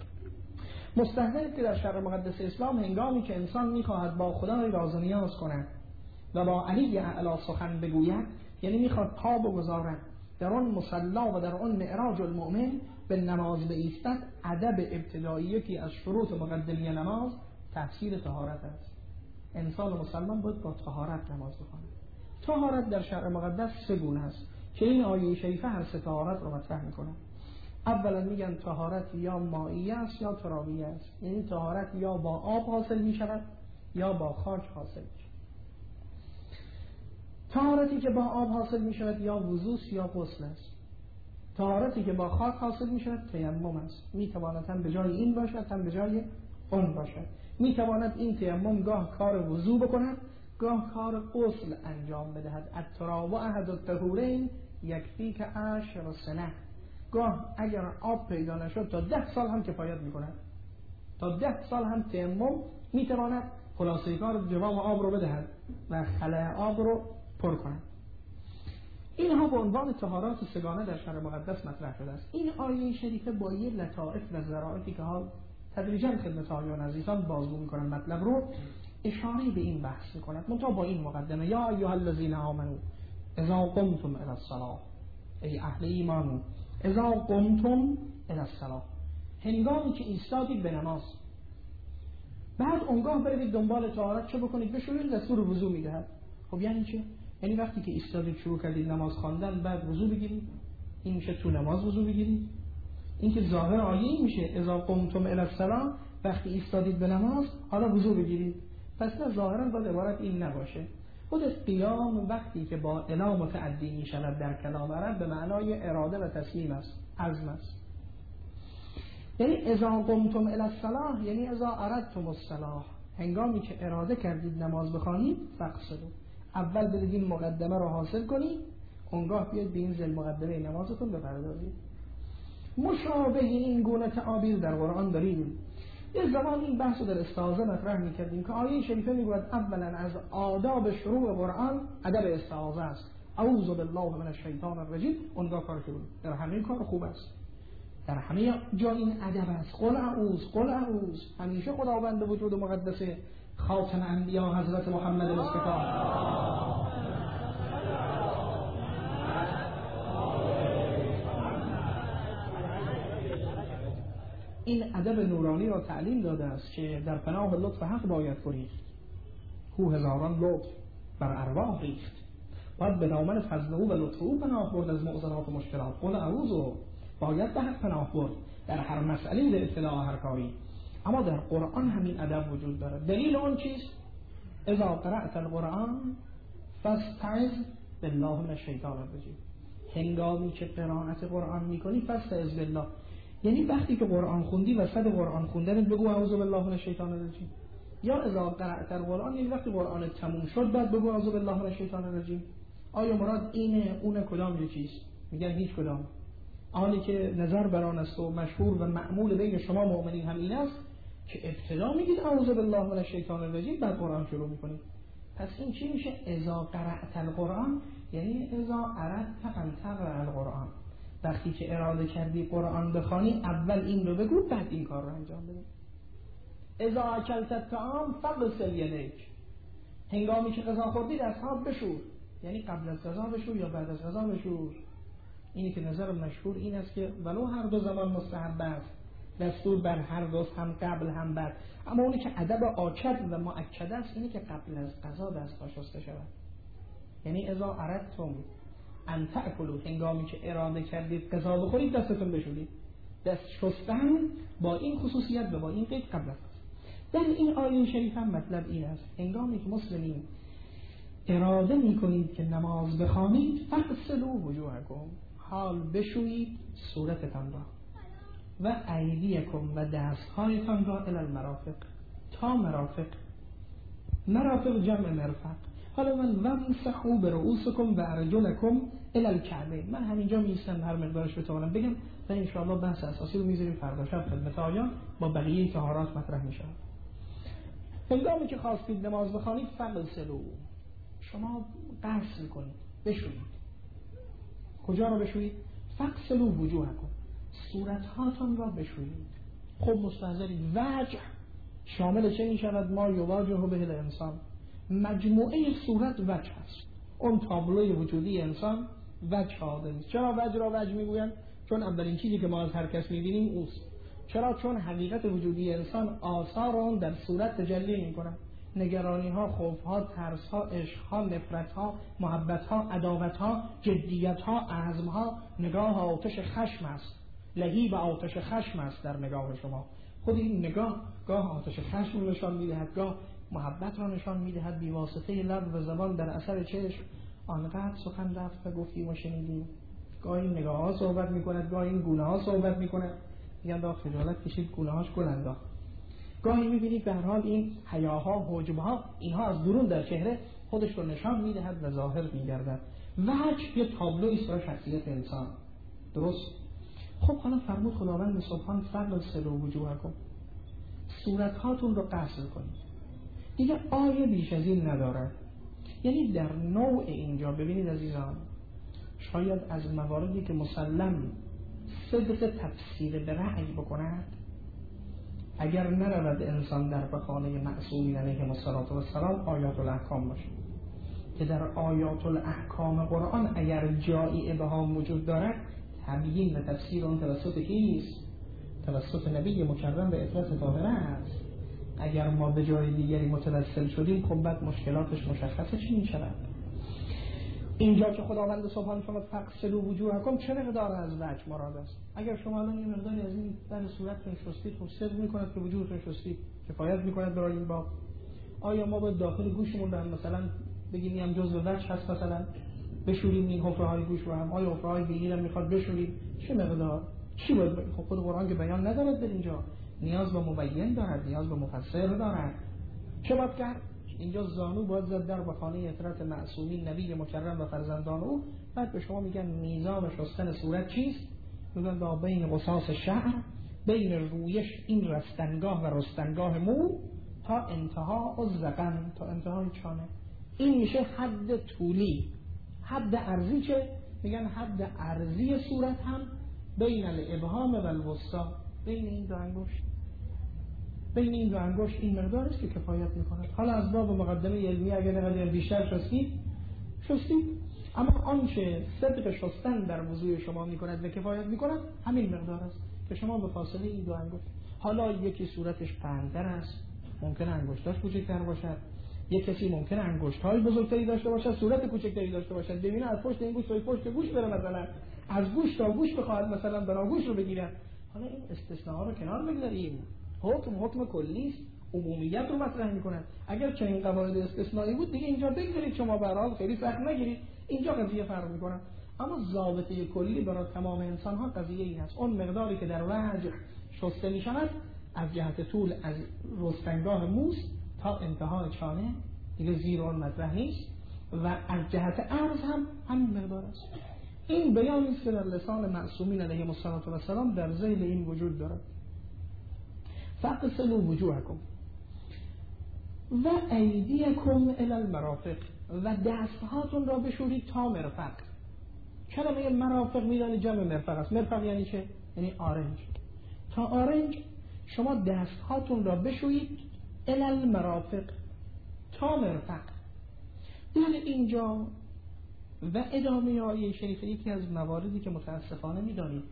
مستحضر که در شرع مقدس اسلام هنگامی که انسان میخواهد با خدای راز و نیاز کند و با علی اعلی سخن بگوید، یعنی میخواد پا بگذارد در اون مصلا و در اون معراج المؤمن به نماز بایستد، ادب ابتدایی که از شروط مقدمی نماز تحصیل طهارت است. انسان مسلمان باید با طهارت نماز بخواند. طهارت در شرع مقدس سه گونه است که این آیه شریفه هر سه طهارت رو مطرح میکنه. اولا میگن طهارت یا مائیه است یا ترابیه است، یعنی طهارت یا با آب حاصل میشود یا با خاک حاصل میشود. طهارتی که با آب حاصل میشود یا وضو یا غسل است. طهارتی که با خاک حاصل میشود تیمم است. میتواند هم به جای این باشد هم به جای اون باشد. میتواند این تیمم گاه کار وضو بکند، گاه کار غسل انجام بدهد. التراب احد الطهورین یکفی که عشر سنه، گاه اگر آب پیدا نشد تا ده سال هم کفایت میکند. تا ده سال هم تیمم میتواند خلاصه کار جواب آب رو بدهد و خلأ آب رو پر کند. اینها به عنوان طهارات سگانه در شرع مقدس مطرح شده است. این آیه شریفه با یه لطائف و ظرافتی که حال تدریجا خدمت آیان عزیزان بازگو میکنن مطلب رو اشاره به این بحث میکند، منتها با این مقدمه: یا ایها الذین آمنوا اذا قمتم الی الصلاة، ای اهل ایمان اذا قمتم الی الصلاة، هنگامی که ایستادید به نماز. بعد اونگاه برید دنبال طهارت چه بکنید؟ بشورید، دستور وضو میدهد. خب یعنی چه؟ یعنی وقتی که ایستادید شروع کردید نماز خواندن، بعد وضو بگیرید. این میشه تو نماز وضو بگیرید. این که ظاهر آیه این میشه اذا قمتم الی الصلاة، وقتی ایستادید به نماز حالا وضو بگیرید. پس نه، ظاهرا باید عبارت این نباشه. خود قیام وقتی که با الا متعدی میشود در کلام عرب به معنای اراده و تسلیم است، عزم است. یعنی اذا قمتم الی الصلاة یعنی اذا اردتم الصلاة، هنگامی که اراده کردید نماز بخوانید، فقصدوا، اول برید این مقدمه رو حاصل کنید، اونگاه بیاید به این ذل مقدمه نمازتون بپردازید. مشابه این گونه تعابیر در قرآن داریم. یه زمان این بحث رو در استعاذه مطرح می‌کردیم که آیه شریفه میگوید اولا از آداب شروع قرآن ادب استعاذه است. اعوذ بالله من الشیطان الرجیم. اونگاه کار شروع. در همه کار خوب است، در همه جا این ادب است. قل اعوذ قل اعوذ. همیشه خداوند وجود مقدس خاتم انبیا حضرت محمد مصطفی این ادب نورانی را تعلیم داده است که در پناه لطف حق باید گریخت. هو هزاران لطف بر ارواح ریخت، باید به دامن فضل او و لطف او پناه برد از معضلات و مشکلات. قل اعوذ، باید به حق پناه برد در هر مسئله به اطلاع هر کاری. اما در قرآن همین ادب وجود دارد. دلیل اون چیست؟ اذا قرأت القرآن فاستعذ بالله من الشیطان الرجیم. هنگامی که قرائت قرآن میکنی فاستعذ بالله، یعنی وقتی که قرآن خوندی وسط قرآن خوندن بگو اعوذ بالله من الشیطان الرجیم. یا اذا قرأت القرآن، یعنی وقتی قرآن تموم شد بعد بگو اعوذ بالله من الشیطان الرجیم. آیا مراد اینه اون کدام یکیست؟ میگن هیچ کدام. آنی که نظر بر آن است و مشهور و معمول بین شما مؤمنین هم این است که ابتدا میگید اعوذ بالله من الشیطان الرجیم، بعد قرآن شروع میکنید. پس این چی میشه؟ اذا قرأت القرآن یعنی اذا اردت ان تقرأ القرآن، وقتی که اراده کردی قرآن بخوانی اول این رو بگو بعد این کار رو انجام بده. اذا اکلت الطعام فاغسل یدیک، هنگامی که غذا خوردی دست‌ها بشور، یعنی قبل از غذا بشور یا بعد از غذا بشور. اینی که نظر مشهور این است که ولو هر دو زمان مستحب است، دستور بر هر دو هم قبل هم بعد، اما اونی که ادب آکد و مؤکد است اینی که قبل از غذا دست‌ها شسته شود. یعنی اذا اردتم ان تأکلوا، هنگامی که اراده کردید غذا بخورید دستتون بشورید. دست شستن با این خصوصیت و با این قید قبل از غذا. در این آیه شریف هم مطلب این است هنگامی که مسلمین اراده میکنید که نماز بخوانید فغسلوا وجوهکم، حال بشویید صورتتان را، و ایدیکم و دستهایتان را الی المرافق، تا مرافق. مرافق جمع مرفق. حالا من ومسحوا برؤوسکم و ارجلکم الی الکعبین، من همینجا میستم هر مقدارش بتوانم بگم و ان شاء الله بحث اساسی رو میذاریم فردا شب خدمت آیان با بقیه طهارات مطرح میشه. هنگامی که خواستید نماز بخوانید فغسلوا، شما غسل کنید، بشویید. کجا رو بشویید؟ فغسلوا وجوهکم، صورتهاتون را بشویید. خب مستحضرید وجه شامل چه می شود؟ ما یواجه به الانسان، مجموعه صورت وجه هست. اون تابلوی وجودی انسان وجه آدمی. چرا وجه را وجه میگویم؟ چون اولین چیزی که ما از هر کس میبینیم اوست. چرا؟ چون حقیقت وجودی انسان آثار آن در صورت تجلی میکنه. نگرانی ها، خوف ها، ترس ها، عشق ها، نفرت ها، محبت ها، عداوت ها، جدیت ها، عزم ها. نگاه آتش خشم است، لهیب آتش خشم است در نگاه شما. خود این نگاه گاه آتش خشم نشان میدهد، گاه محبت را نشان میدهد بیواسطه لب و زبان در اثر چشم. آنقدر سخن رفت و گفتیم و شنیدیم. گاه این نگاه ها صحبت میکند، گاه این گونه ها صحبت میکند. میگن دا خجالت کشید گونه هاش گل انداخت. گاهی میبینید به هر حال این حیاها، حجبها، اینها از درون در چهره خودش رو نشان میدهد و ظاهر میگردد. وجه یه تابلویی است برای شخصیت انسان. درست؟ خب حالا فرمود خداوند سبحان فغسلوا وجوهکم، صورتهاتون رو غسل کنید. دیگه آیه بیش از این ندارد. یعنی در نوع اینجا ببینید عزیزان، شاید از مواردی که مسلم صدق تفسیر به رأی بکند، اگر نرود انسان در بخانه معصومین علیهم السلام آیات الاحکام باشه، که در آیات الاحکام قرآن اگر جایی ابهام وجود دارد تبیین و تفسیر اون توسط کیست؟ توسط نبی مکرم و اطلاس طاهره است. اگر ما به جای دیگری متوسل شدیم خب بعد مشکلاتش مشخصه چی می شود. اینجا که خداوند سبحانه فرمود فغسلوا وجوهکم، چه مقدار از وجه مراد است؟ اگر شما الان یه مقداری از این در صورتتون شستید خب صدق میکند که وجودتون شستید، کفایت میکند برای این باب. آیا ما باید داخل گوشمون رو هم مثلا بگیم هم جزء وجه هست مثلا بشوریم این حفره های گوش رو هم؟ آیا حفره های دیگه هم میخواد بشوریم؟ چه مقدار؟ چی باید بگیم؟ خب خود قرآن که بیان ندارد در اینجا، نیاز به مبین دارد، نیاز به مفسر دارد. چه باید کرد؟ اینجا زانو باید زد در بخانه اطرت معصومین نبی مکرم و فرزندان او. بعد به شما میگن میزان شستن صورت چیست؟ میگن دا بین قصاص شعر، بین رویش این رستنگاه و رستنگاه مو تا انتها الذقن، تا انتهای چانه. این میشه حد طولی. حد عرضی چه؟ میگن حد عرضی صورت هم بین الابهام و الوسطی، بین این دو انگشت. بین این دو انگشت این مقدار است که کفایت میکند. حالا از باب مقدمه علمی اگر نقدر بیشتر شستید شستید، اما آنچه صدق شستن در وضوی شما میکند و کفایت میکند همین مقدار است که شما به فاصله این دو انگشت. حالا یکی صورتش پهن‌تر است، ممکنه انگشتاش کوچکتر باشد. یک کسی ممکنه انگشت‌های بزرگتری داشته باشد، صورت کوچکتری داشته باشد. ببینه از پشت این گوش تا پشت گوش بره، مثلا از گوش تا گوش بخواد مثلا بناگوش رو بگیرد. حالا این استثناء رو کنار بگذاریم. حکم حکم کلی است، عمومیت رو مطرح می‌کند. اگر چنین قواعد استثنایی بود دیگه اینجا بگذارید، شما به هر حال خیلی سخت نگیرید. اینجا قضیه فرق می‌کنه. اما ضابطه کلی برای تمام انسان‌ها قضیه این است: اون مقداری که در وجه شسته می‌شود از جهت طول از رستنگاه موس تا انتهای چانه، دیگه زیر اون مطرح نیست. و از جهت عرض هم همین مقدار است. این بیانی است که در لسان معصومین علیهم السلام در ذیل این وجود دارد. فاغسلوا وجوهکم و ایدیکم الی المرافق، و دستهاتون را بشورید تا مرفق. کلمه مرافق میدانی جمع مرفق است. مرفق یعنی چه؟ یعنی آرنج. تا آرنج شما دستهاتون را بشویید الی المرافق، تا مرفق. در اینجا و ادامه آیه شریفه یکی از مواردی که متاسفانه میدانید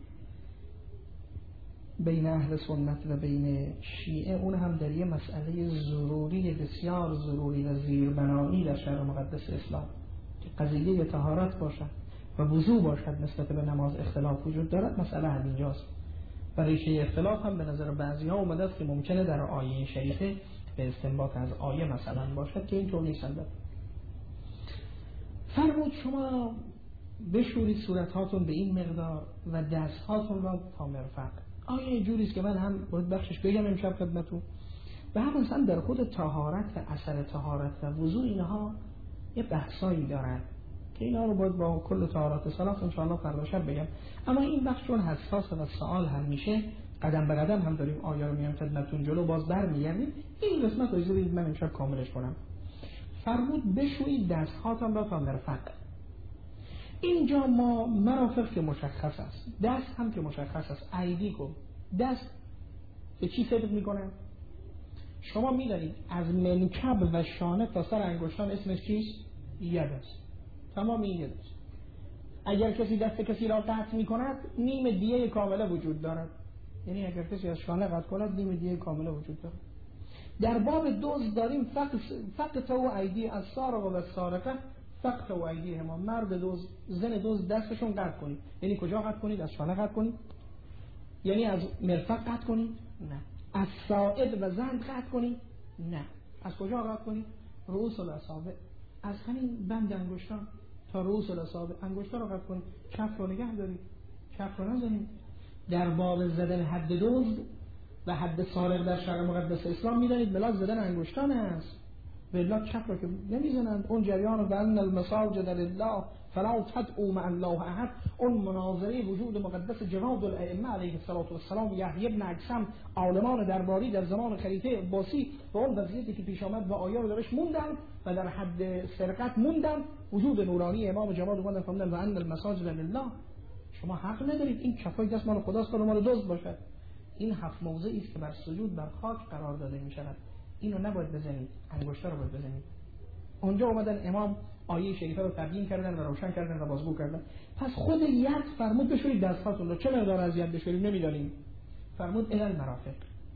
بین اهل سنت و بین شیعه، اون هم در یه مسئله ضروری، بسیار ضروری و زیربنایی در شرع مقدس اسلام که قضیه طهارت باشد و وضو باشد نسبت به نماز اختلاف وجود دارد. مسئله همینجاست و ریشه اختلاف هم به نظر بعضی ها اومده است که ممکنه در آیه شریفه به استنباط از آیه مثلا باشد که اینطور نیست. فرمود شما بشورید صورتهاتون به این مقدار و دستهاتون را تا مرفق. آیه جوری است که من هم باید بخشش بگم امشب خدمتتون، و هم مثلا در خود طهارت و اثر طهارت و وضو اینها یه بحثایی دارن که اینا رو باید با کل طهارت صلات ان شاء الله فردا شب بگم. اما این بخش چون حساس و سوال هم میشه، قدم به قدم هم داریم آیه رو میام خدمتتون، جلو باز برمیگردیم. این قسمت رو اجازه بدید من امشب کاملش کنم. فرمود بشویید دستهاتون را تا مرفق. اینجا ما مرافق که مشخص است، دست هم که مشخص است. ایدی کن، دست به چی صدق میکنه؟ شما میدانید از منکب و شانه تا سر انگشتان اسمش چیست؟ ید است. تمام این ید است. اگر کسی دست کسی را قطع میکند نیم دیه کامله وجود دارد. یعنی اگر کسی از شانه قطع کند نیم دیه کامله وجود دارد. در باب دزد داریم فقط و ایدی از سارق و سارقه فقط و ایدی هما، مرد دزد زن دزد دستشون قطع کنید. یعنی کجا قطع کنید؟ از شانه قطع کنید؟ یعنی از مرفق قطع کنید؟ نه. از ساعد و زند قطع کنید؟ نه. از کجا قطع کنید؟ رؤوس الاصابع، از همین بند انگشتان تا رؤوس الاصابع انگشتان رو قطع کنید. کف رو نگه دارید، کف رو نزنید. در باب زدن حد دزد و حد سارق در شرع مقدس اسلام میدانید بلا زدن انگشتان است، بلا کف رو که نمیزنند. اون جریان و ان المساجد لله فلا تدعوا مع الله احد، اون مناظره وجود مقدس جناب الائمه علیه السلام یحیی بن اکثم عالمان درباری در زمان خلیفه عباسی و اون وضعیتی که پیش آمد و آیه رو درش موندن و در حد سرقت موندن، وجود نورانی امام جواد اومدن فرمودن و ان المساجد لله. شما حق ندارید این کفای دست مال خداست که مال دزد باشد. این هفت موضعی است که بر سجود بر خاک قرار داده می شود. اینو نباید بزنید، انگشتا رو باید بزنید. اونجا اومدن امام آیه شریفه رو تبیین کردن و روشن کردن و بازگو کردن. پس خود ید فرمود بشورید دستاتون رو. چه مقدار از ید بشورید نمیدانیم. فرمود الی المرافق.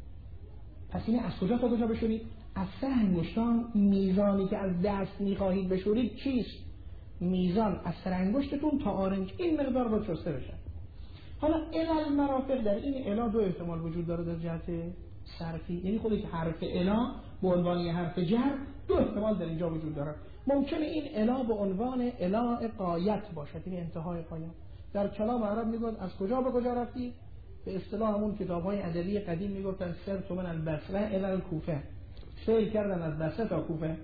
پس این از کجا تا کجا بشورید؟ از سه انگشتان. میزانی که از دست میخواهید بشورید چیست؟ میزان از سر انگشتتون تا آرنج، این مقدار باید شسته بشه. حالا الی المرافق، در این الی دو احتمال وجود داره در جهت صرفی، یعنی خودی که حرف الی به عنوان حرف جر دو احتمال در اینجا وجود داره. ممکنه این الی به عنوان الی غایت باشد، یعنی انتهای پایان. در کلام عرب میگن از کجا به کجا رفتی؟ به اصطلاح همون کتاب‌های ادبی قدیم میگفتن سرت من البصره الی الکوفه، سیر کردن از بصره تا کوفه.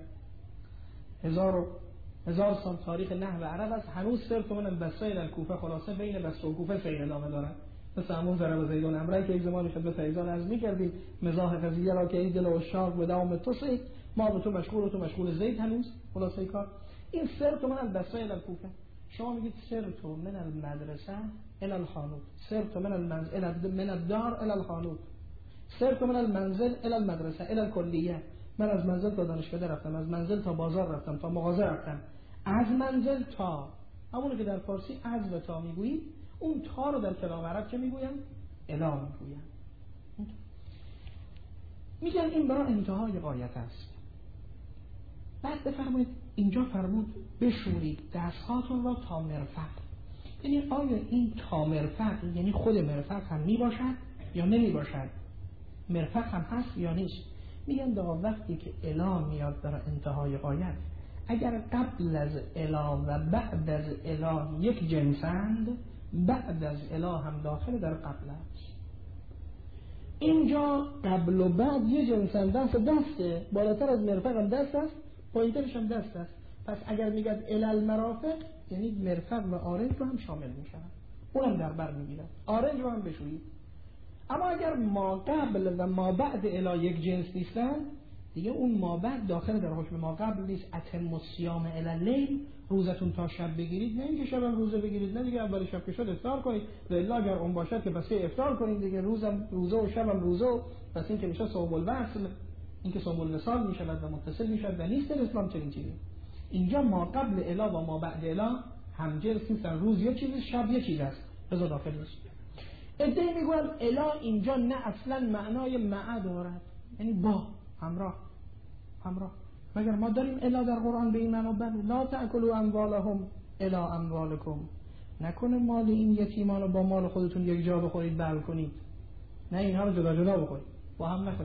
هزار هزار سال تاریخ نحو عرب است، هنوز سرت من البصره الی الکوفه، خلاصه بین بصره و کوفه سیر ادامه دارد. مثل همون ضرب زیدون امره که یک زمانی خدمت ایزان عرض می‌کردیم مزاح قضیه را که این دل و شاق به دوام تو سید، ما به تو مشغول و تو مشغول زید هنوز. خلاصه کار این سرت من البصره الی الکوفه. شما میگید سرت من المدرسه الی الخانوت، سرت من المنزل من الدار الی الخانوت، سرت من المنزل الی المدرسه الی الکلیه. من از منزل تا دانشکده رفتم، از منزل تا بازار رفتم، تا مغازه رفتم. از منزل تا، همون که در فارسی از و تا میگویید، اون تا رو در کلام عرب که میگوین؟ الا میگوین. میگن این برای انتهای غایت است. بعد بفرمایید اینجا فرمود بشورید دستهاتون را تا مرفق. یعنی آیا این تا مرفق یعنی خود مرفق هم میباشد یا نمیباشد؟ مرفق هم هست یا نیست؟ میگن در وقتی که الا میاد برای انتهای غایت، اگر قبل از الا و بعد از الا یک جنسند، بعد از الا هم داخل در قبل است. اینجا قبل و بعد یه جنسند، دست دسته، بالاتر از مرفق هم دست است، پایینترش هم دست است. پس اگر میگد الال مرافق یعنی مرفق و آرنج رو هم شامل میشن، اونم در بر میگیرن، آرنج رو هم بشویید. اما اگر ما قبل و ما بعد الی یک جنس نیستن دیگه اون ما بعد داخل در حکم ما قبل نیست. اتم الصیام الی اللیل، روزتون تا شب بگیرید، نه اینکه شب روزه بگیرید، نه دیگه اول شب که شد افطار کنید و الا اگر اون باشد که پس افطار کنید دیگه، روزم روزه و شبم روزه، پس این که میشه صوم الوصل، این که صوم الوصال میشه و متصل میشه و نیست اسلام چنین چیزی. اینجا ما قبل الی و ما بعد الی هم جنس نیستن، روز یه چیزی شب یه چیز است، بذار داخل نیست. ادعی میگن الی اینجا نه اصلا معنای مع دارد، یعنی با، همراه همراه. مگر ما داریم الی در قرآن به این معنا بله لا تأکلوا اموالهم الی اموالکم، نکنه مال این یتیمان رو با مال خودتون یک جا بخورید بل کنید، نه اینها رو جدا جدا بخورید، با هم نخورید.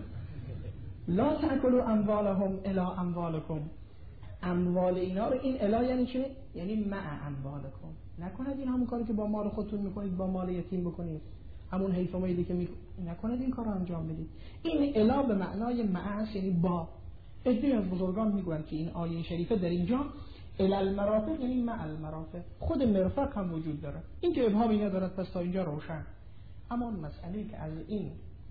لا تأکلوا اموالهم الی اموالکم، اموال اینا رو، این الی یعنی چه؟ یعنی مع اموالکم، نکنید این همون کاری که با مال خودتون میکنید با مال یتیم بکنید، همون حیث و میلی که می... نکنید این کار رو انجام بدید. این الی به معنای مع است، یعنی با. ادعی از بزرگان میگویند که این آیه شریفه در اینجا الی المرافق یعنی مع المرافق، خود مرفق هم وجود داره، این که ابهامی ندارد، پس تا اینجا روشن. اما اون مسئله که از این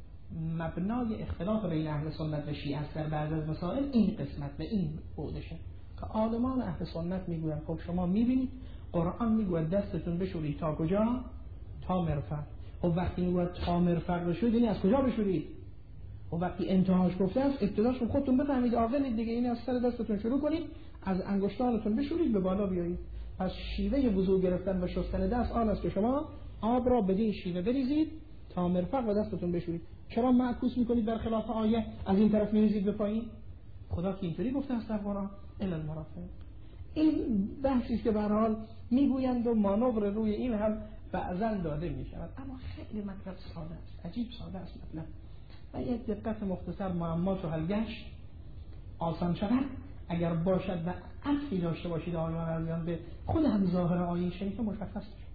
مبنای اختلاف بین اهل سنت و شیعه است در بعض از مسائل، این قسمت و این بودشه که عالمان اهل سنت میگویند خب شما میبینید قرآن میگوید دستتون بشورید تا کجا؟ تا مرفق. و وقتی میگوید تا مرفق بشورید یعنی از کجا بشورید؟ و وقتی انتهاش گفته است ابتداش خودتون بفهمید عاقلید دیگه، این از سر دستتون شروع کنید، از انگشتانتون بشورید به بالا بیایید. پس شیوه وضو گرفتن و شستن دست آن است که شما آب را بدین شیوه بریزید تا مرفق و دستتون بشورید. چرا معکوس میکنید در خلاف آیه از این طرف میریزید به پایین؟ خدا که اینطوری گفته است در قرآن الی المرافق. این بحثی است که به هر حال میگویند و مانور روی این هم بعضا داده میشود، اما خیلی مطلب ساده است، عجیب ساده است مطلب و یک دقت مختصر معماش و حل گشت آسان شود اگر باشد و عطفی داشته باشید آیان عزیزان به خود هم ظاهر آیه شریف مشخص شد.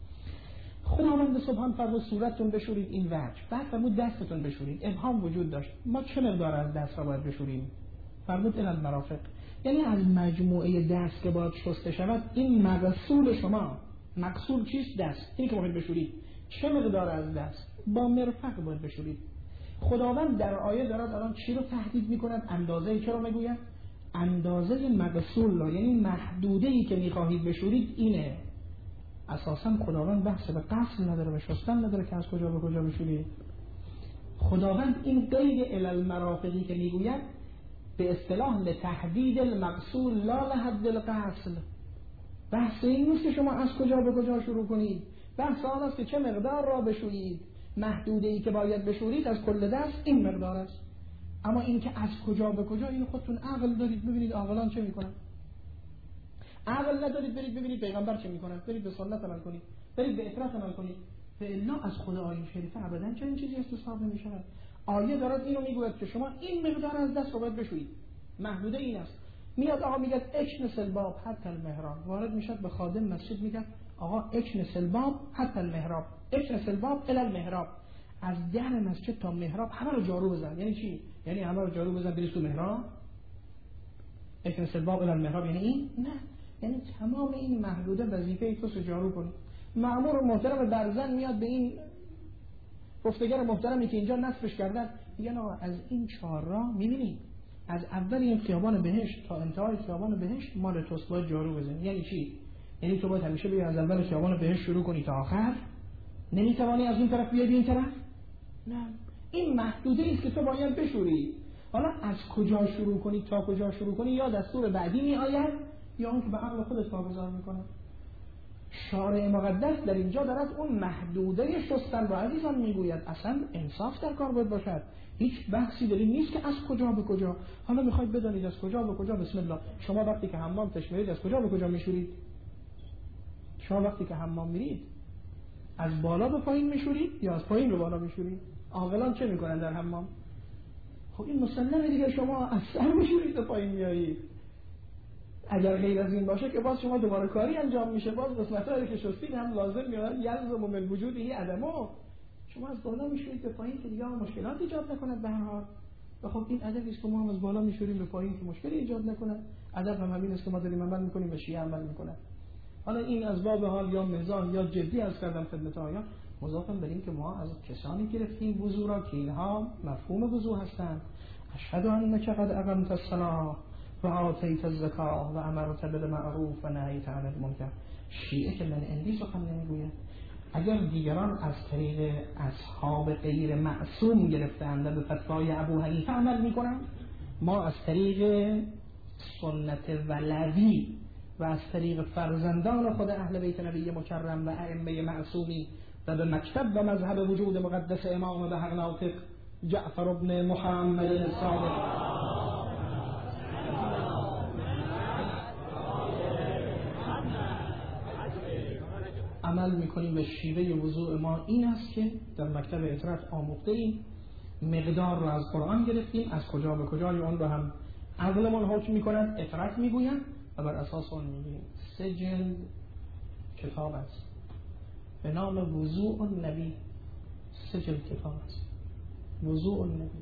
خداوند سبحان فرمود صورتتون بشورید این وجه، بعد فرمود دستتون بشورید. ابهام وجود داشت، ما چه مقدار از دست را باید بشوریم؟ فرمود الی المرافق، یعنی از مجموعه دست که باید شسته شود این مغسول شما. مغسول چیست؟ دست، اینی که باید بشورید. چه مقدار از دست؟ با مرفق باید بشورید. خداوند در آیه دارد الان چی رو تهدید میکند؟ اندازه چرا میگوید؟ اندازه مغسول را، یعنی محدوده‌ای که میخواهید بشورید اینه. اساسا خداوند بحث به غسل نداره، به شستن نداره که از کجا به کجا بشورید. خداوند این قید الی المرافقی که میگوید به اصطلاح لتحدید المغسول لا لحد الغسل، بحث این نیست که شما از کجا به کجا شروع کنید، بحث آن است که چه مقدار را بشورید. محدوده ای که باید بشورید از کل دست این مقدار است. اما این که از کجا به کجا، این خودتون عقل دارید، ببینید عاقلان چه میکنن. عقل ندارید برید ببینید پیغمبر چه میکنن، برید به سنت عمل کنید، برید به اطراف عمل کنید. فالا از خدا آیه شریفه ابدا چنین چیزی استصحاب نمیشه. آیه دارد اینو میگوید که شما این مقدار از دست رو باید بشورید، محدوده این است. میاد آقا میگه اکن سلباب حتی المحراب، وارد میشد به خادم مسجد میگه آقا اکن سلباب حتی المحراب، اکن سلباب الی المحراب، از در مسجد تا محراب همه رو جارو بزن. یعنی چی؟ یعنی همه رو جارو بزن بریز تو محراب. اکن سلباب الی المحراب یعنی این؟ نه، یعنی تمام این محدوده وظیفه تو جارو کنی. مأمور محترم برزن میاد به این گفتگر محترمی که اینجا نصبش کردن میگن آقا از این چهار راه میبینی از اول این خیابان بهشت تا انتهای خیابان بهشت مال توست، باید جارو بزنی. یعنی چی؟ یعنی تو باید همیشه بیای از اول خیابان بهشت شروع کنی تا آخر، نمیتوانی از این طرف بیای این طرف. نه، این محدوده است که تو باید بشوری. حالا از کجا شروع کنی تا کجا شروع کنی یا دستور بعدی می آید یا اون که به عقل خودت واگذار میکنه. شارع مقدس در اینجا دارد اون محدوده شستن را عزیزان میگوید. اصلا انصاف در کار باید باشد، هیچ بحثی در این نیست که از کجا به کجا. حالا میخواید بدانید از کجا به کجا، بسم الله. شما وقتی که حمام تشمیرید از کجا به کجا میشورید؟ شما وقتی که حمام میرید از بالا به پایین میشورید یا از پایین به بالا میشورید؟ عاقلان چه میکنن در حمام؟ خب این مسلمه دیگه، شما از سر میشورید به پایین میایید. اگر غیر از این باشه که باز شما دوباره کاری انجام میشه، باز قسمتایی که شستید هم لازم میاد یلزم من وجودی عدمو، شما از بالا میشورید به پایین که دیگه مشکلات ایجاد نکند به هر حال. خب این ادبی است که ما هم از بالا میشوریم به پایین که مشکلی ایجاد نکنه. ادب هم همین است که ما داریم عمل میکنیم و شیعه عمل میکنه. حالا این از باب حال یا مزاح یا جدی از کردم خدمت آیا مضافم بریم که ما از کسانی گرفتیم وضو را که اینها مفهوم وضو هستند. اشهد انک قد اقمت الصلاة و آتیت الزکاة و امرت بالمعروف و نهیت عن المنکر. شیعه که من اندی سخن نمیگوید. اگر دیگران از طریق اصحاب غیر معصوم گرفتند و به فتوای ابو حنیفه عمل میکنند، ما از طریق سنت ولوی و از طریق فرزندان خود اهل بیت نبی مکرم و ائمه معصومی و به مکتب و مذهب وجود مقدس امام بحق ناطق جعفر ابن محمد الصادق عمل میکنیم. و شیوه وضوء ما این است که در مکتب اطرت آموخته ایم، مقدار رو از قرآن گرفتیم، از کجا به کجای اون رو هم عقلمون حکم میکنن، اطرت میگوین و بر اساس اون میگیم. سه جلد کتاب است به نام وضوء النبی. سه جلد کتاب است وضوء النبی.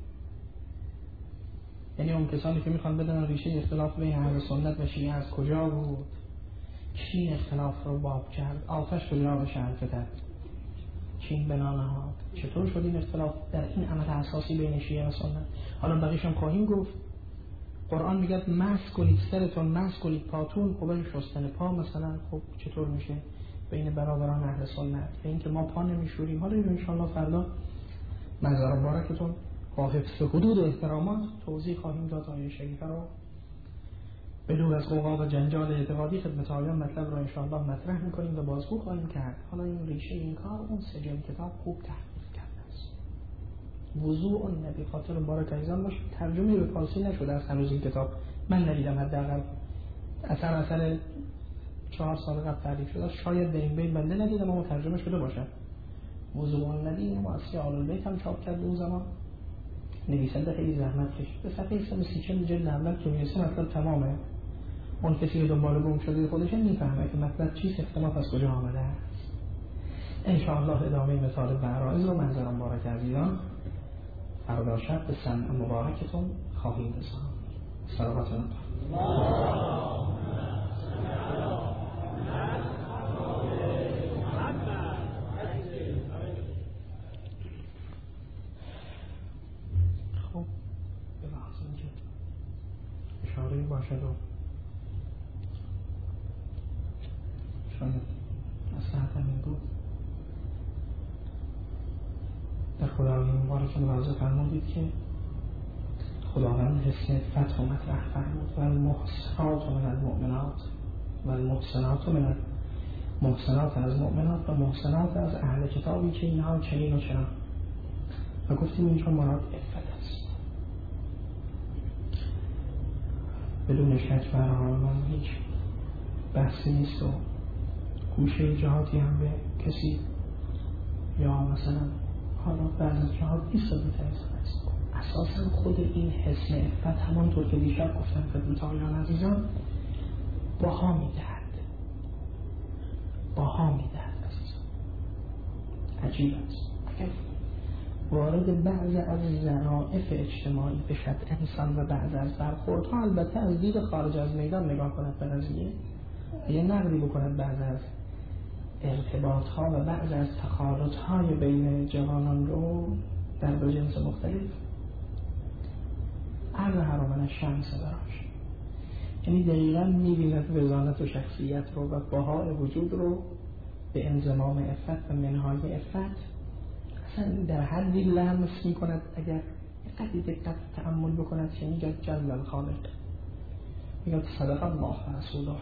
یعنی اون کسانی که میخوان بدن ریشه اختلاف بین اهل سنت و شیعه از کجا بود، کی اختلاف رو باب کرد، آتش کجا رو شعل کرد، چین بنا نهاد، چطور شد این اختلاف در این عمل اساسی بین شیعه و سنت. حالا بقیش هم خواهیم گفت. قرآن میگه مس کنید سرتون، مس کنید پاتون. خب شستن پا مثلا خب چطور میشه بین برادران اهل سنت؟ به اینکه ما پا نمیشوریم. حالا ان شاء الله فردا منظر مبارکتون با حفظ حدود احترامات توضیح خواهیم داد. آیه شریفه رو بدون از قوقا و جنجال اعتقادی خدمت آیان مطلب رو ان شاء الله مطرح میکنیم و بازگو خواهیم کرد. حالا این ریشه این کار اون سجل کتاب خوب تحقیق کرده است. وضوء النبی. خاطر مبارک عزیزان باشه ترجمه به فارسی نشده از هنوز این کتاب. من ندیدم، حداقل اثر اثر چهار سال قبل تعریف شده، شاید به این بین بنده ندیدم اما ترجمه شده باشه. وضوء النبی مؤسسه آل البیت هم چاپ کرد اون زمان. نویسنده خیلی زحمت کشید. به صفحه سه سی چهل جلد اول که میرسه مطلب تمامه. اون کسی که دنبال گم شده خودش میفهمه که مطلب چیست، اختلاف از کجا آمده است. ان شاء الله ادامه مطالب و عرایض رو منظر مبارک عزیزان فردا شب به سمع مبارکتون خواهیم رساند. صلوات الله. خب به لحظه اینکه اشاره باشد و شاید از ساعت همین بود در خداوند مبارک نوازه فرمودید که خداوند حسن فتح و مطرح فرمود و المحسنات من المؤمنات و المحسنات من المحسنات از مؤمنات و محسنات از اهل کتابی که اینها چنین و چنان و گفتیم اینجا مراد عفت است. بدون شک برای من هیچ بحثی نیست و گوشه جهاتی هم به کسی یا مثلا حالا بعض از جهات ایستاده است. اساسا خود این حسن عفت همانطور که دیشب گفتم خدمت آقایان عزیزان باها میدهد باها میدهد عزیزان. عجیب است. اگر وارد بعض از ظرافت اجتماعی بشد انسان و بعض از برخوردها البته از دید خارج از میدان نگاه کند به قضیه، یه نقدی بکند بعض از ارتباط ها و بعض از تخالط های بین جوانان رو در دو جنس مختلف عرض حرامن شمس براش، یعنی دقیقا میبیند وزانت و شخصیت رو و بهای وجود رو به انضمام عفت و منهای عفت اصلا در حدی لمس میکند. اگر قدری دقت تأمل بکند که میگه جل الخالق، میگه صدق الله و رسوله،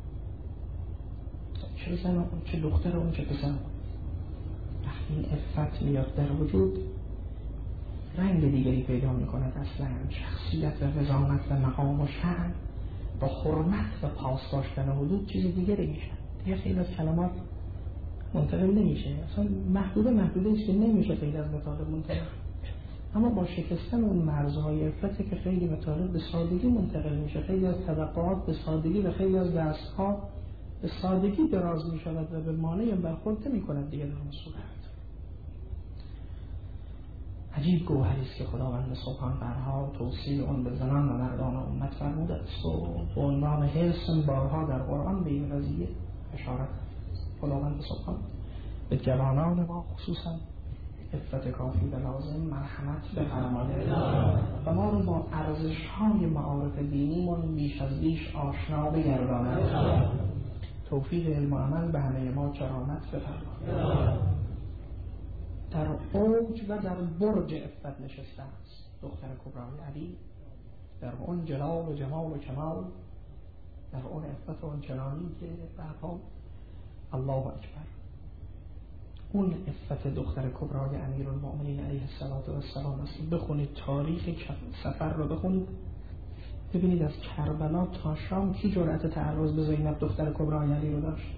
چه زن اون چه دختر اون چه پسر. وقتی این عفت میاد در وجود رنگ دیگری پیدا میکند. اصلا شخصیت و وزانت و مقام و شأن با حرمت و پاس داشتن حدود چیز دیگری میشه. دیگه خیلی از کلمات منتقل نمیشه، اصلا محدوده محدوده است که نمیشه خیلی از مطالب منتقل. اما با شکستن اون مرزهای عفت که خیلی مطالب به سادگی منتقل میشه، خیلی از طبقات به سادگی و خیلی از دستها به سادگی دراز می شود و به مانع برخورد می کند دیگه در اون صورت. عجیب گوهری است که خداوند سبحان برها توصیه اون به زنان و مردان امت فرموده است و به عنوان حسن بارها در قرآن به این قضیه اشارت خداوند سبحان به جوانان ما خصوصا عفت کافی و لازم مرحمت بفرماید و ما رو با ارزش‌های معارف دینیمون بیش از بیش آشنا بگرداند. توفیق علم و عمل به همه ما کرامت بفرماید. در اوج و در برج عفت نشسته است دختر کبرای علی، در اون جلال و جمال و کمال، در اون عفت و جلالی که بعدها الله اکبر اون عفت دختر کبرای امیرالمؤمنین علیه السلام است. بخونید تاریخ سفر رو، بخونید ببینید از کربلا تا شام کی جرأت تعرض به زینب دختر کبرای علی رو داشت.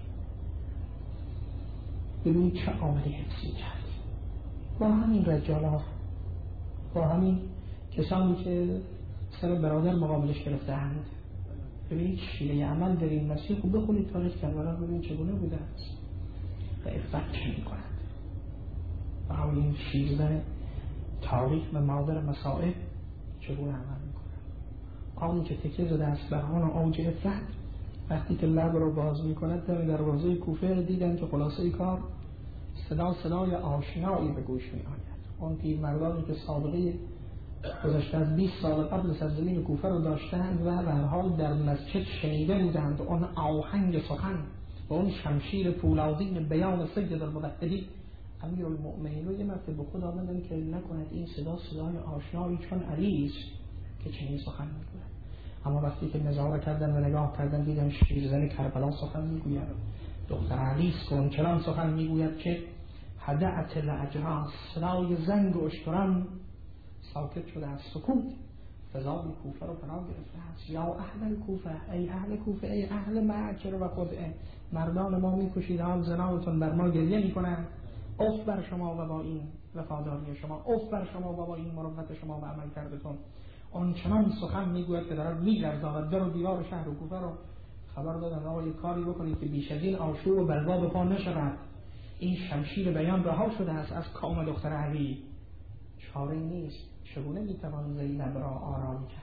ببینید چه عاملی حفظی کرد با همین رجالا، با همین کسانی که سر برادر مقابلش گرفته‌اند. ببینید شیوه عمل در این مسیر. خوب بخونید تاریخ کربلا ببینید چگونه بوده است و عفت چه می‌کند. و همین شیوه تاریخ و مادر مصائب چگونه عمل می‌کند. آنی که تکیه زده است بر آن اوج عفت وقتی که لب رو باز می‌کند در دروازه کوفه دیدن که خلاصه کار صدا صدای آشنایی به گوش می آید. اون پیرمردانی که سابقه گذشته از بیست سال قبل سرزمین کوفه رو داشتند و به هر حال در مسجد شنیده بودند اون آهنگ سخن و اون شمشیر پولادین بیان سید الموحدین امیرالمؤمنین رو یه مرتبه به خود آمدن که نکند این صدا صدای آشنایی چون علی است که چنین سخن میگوید. اما وقتی که نظاره کردن و نگاه کردن دیدن شیرزن کربلا سخن میگوید، دختر علی است که اون چنان سخن میگوید که هدعت الاجراس، صدای زنگ و اشتران ساکت شده از سکوت فضای کوفه رو فرا گرفته است. یا اهل کوفه، ای اهل کوفه، ای اهل معکر و خدعه، مردان ما میکشید حال زنانتون بر ما گریه میکنند. اف بر شما و با این وفاداری شما، اف بر شما و با این مروت شما و عمل کردتون. اون چنان سخن میگوید که دارد میلرزاند در و دیوار شهر و کوفه رو خبر دادن آقا یک کاری بکنید که بیش از این آشوب و بلوا به پا نشود. این شمشیر بیان رها شده است از کام دختر علی، چاره نیست. چگونه میتوان زینب را آرام کرد؟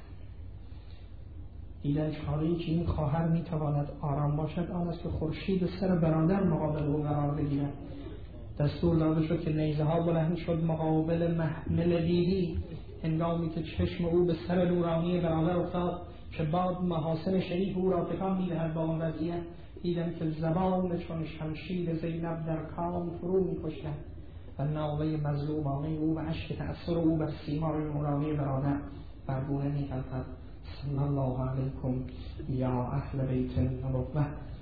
دیدن چاره‌ای که این خواهر میتواند آرام باشد آن است که خورشید سر برادر مقابل او قرار بگیرد. دستور داده شد که نیزه ها بلند شد مقابل محمل بیبی هنگامی که چشم او به سر نورانی برادر افتاد که بعد محاسن شریف او را تکان میدهد. با اون وضعیت دیدن که زبان چون شمشیر زینب در کام فرو می‌کشد و ناله مظلومانه او و اشک تأثیر او بر سیمای نورانی برادر بر گونه می‌تلفد. صلی الله علیکم یا اهل بیت النبوة.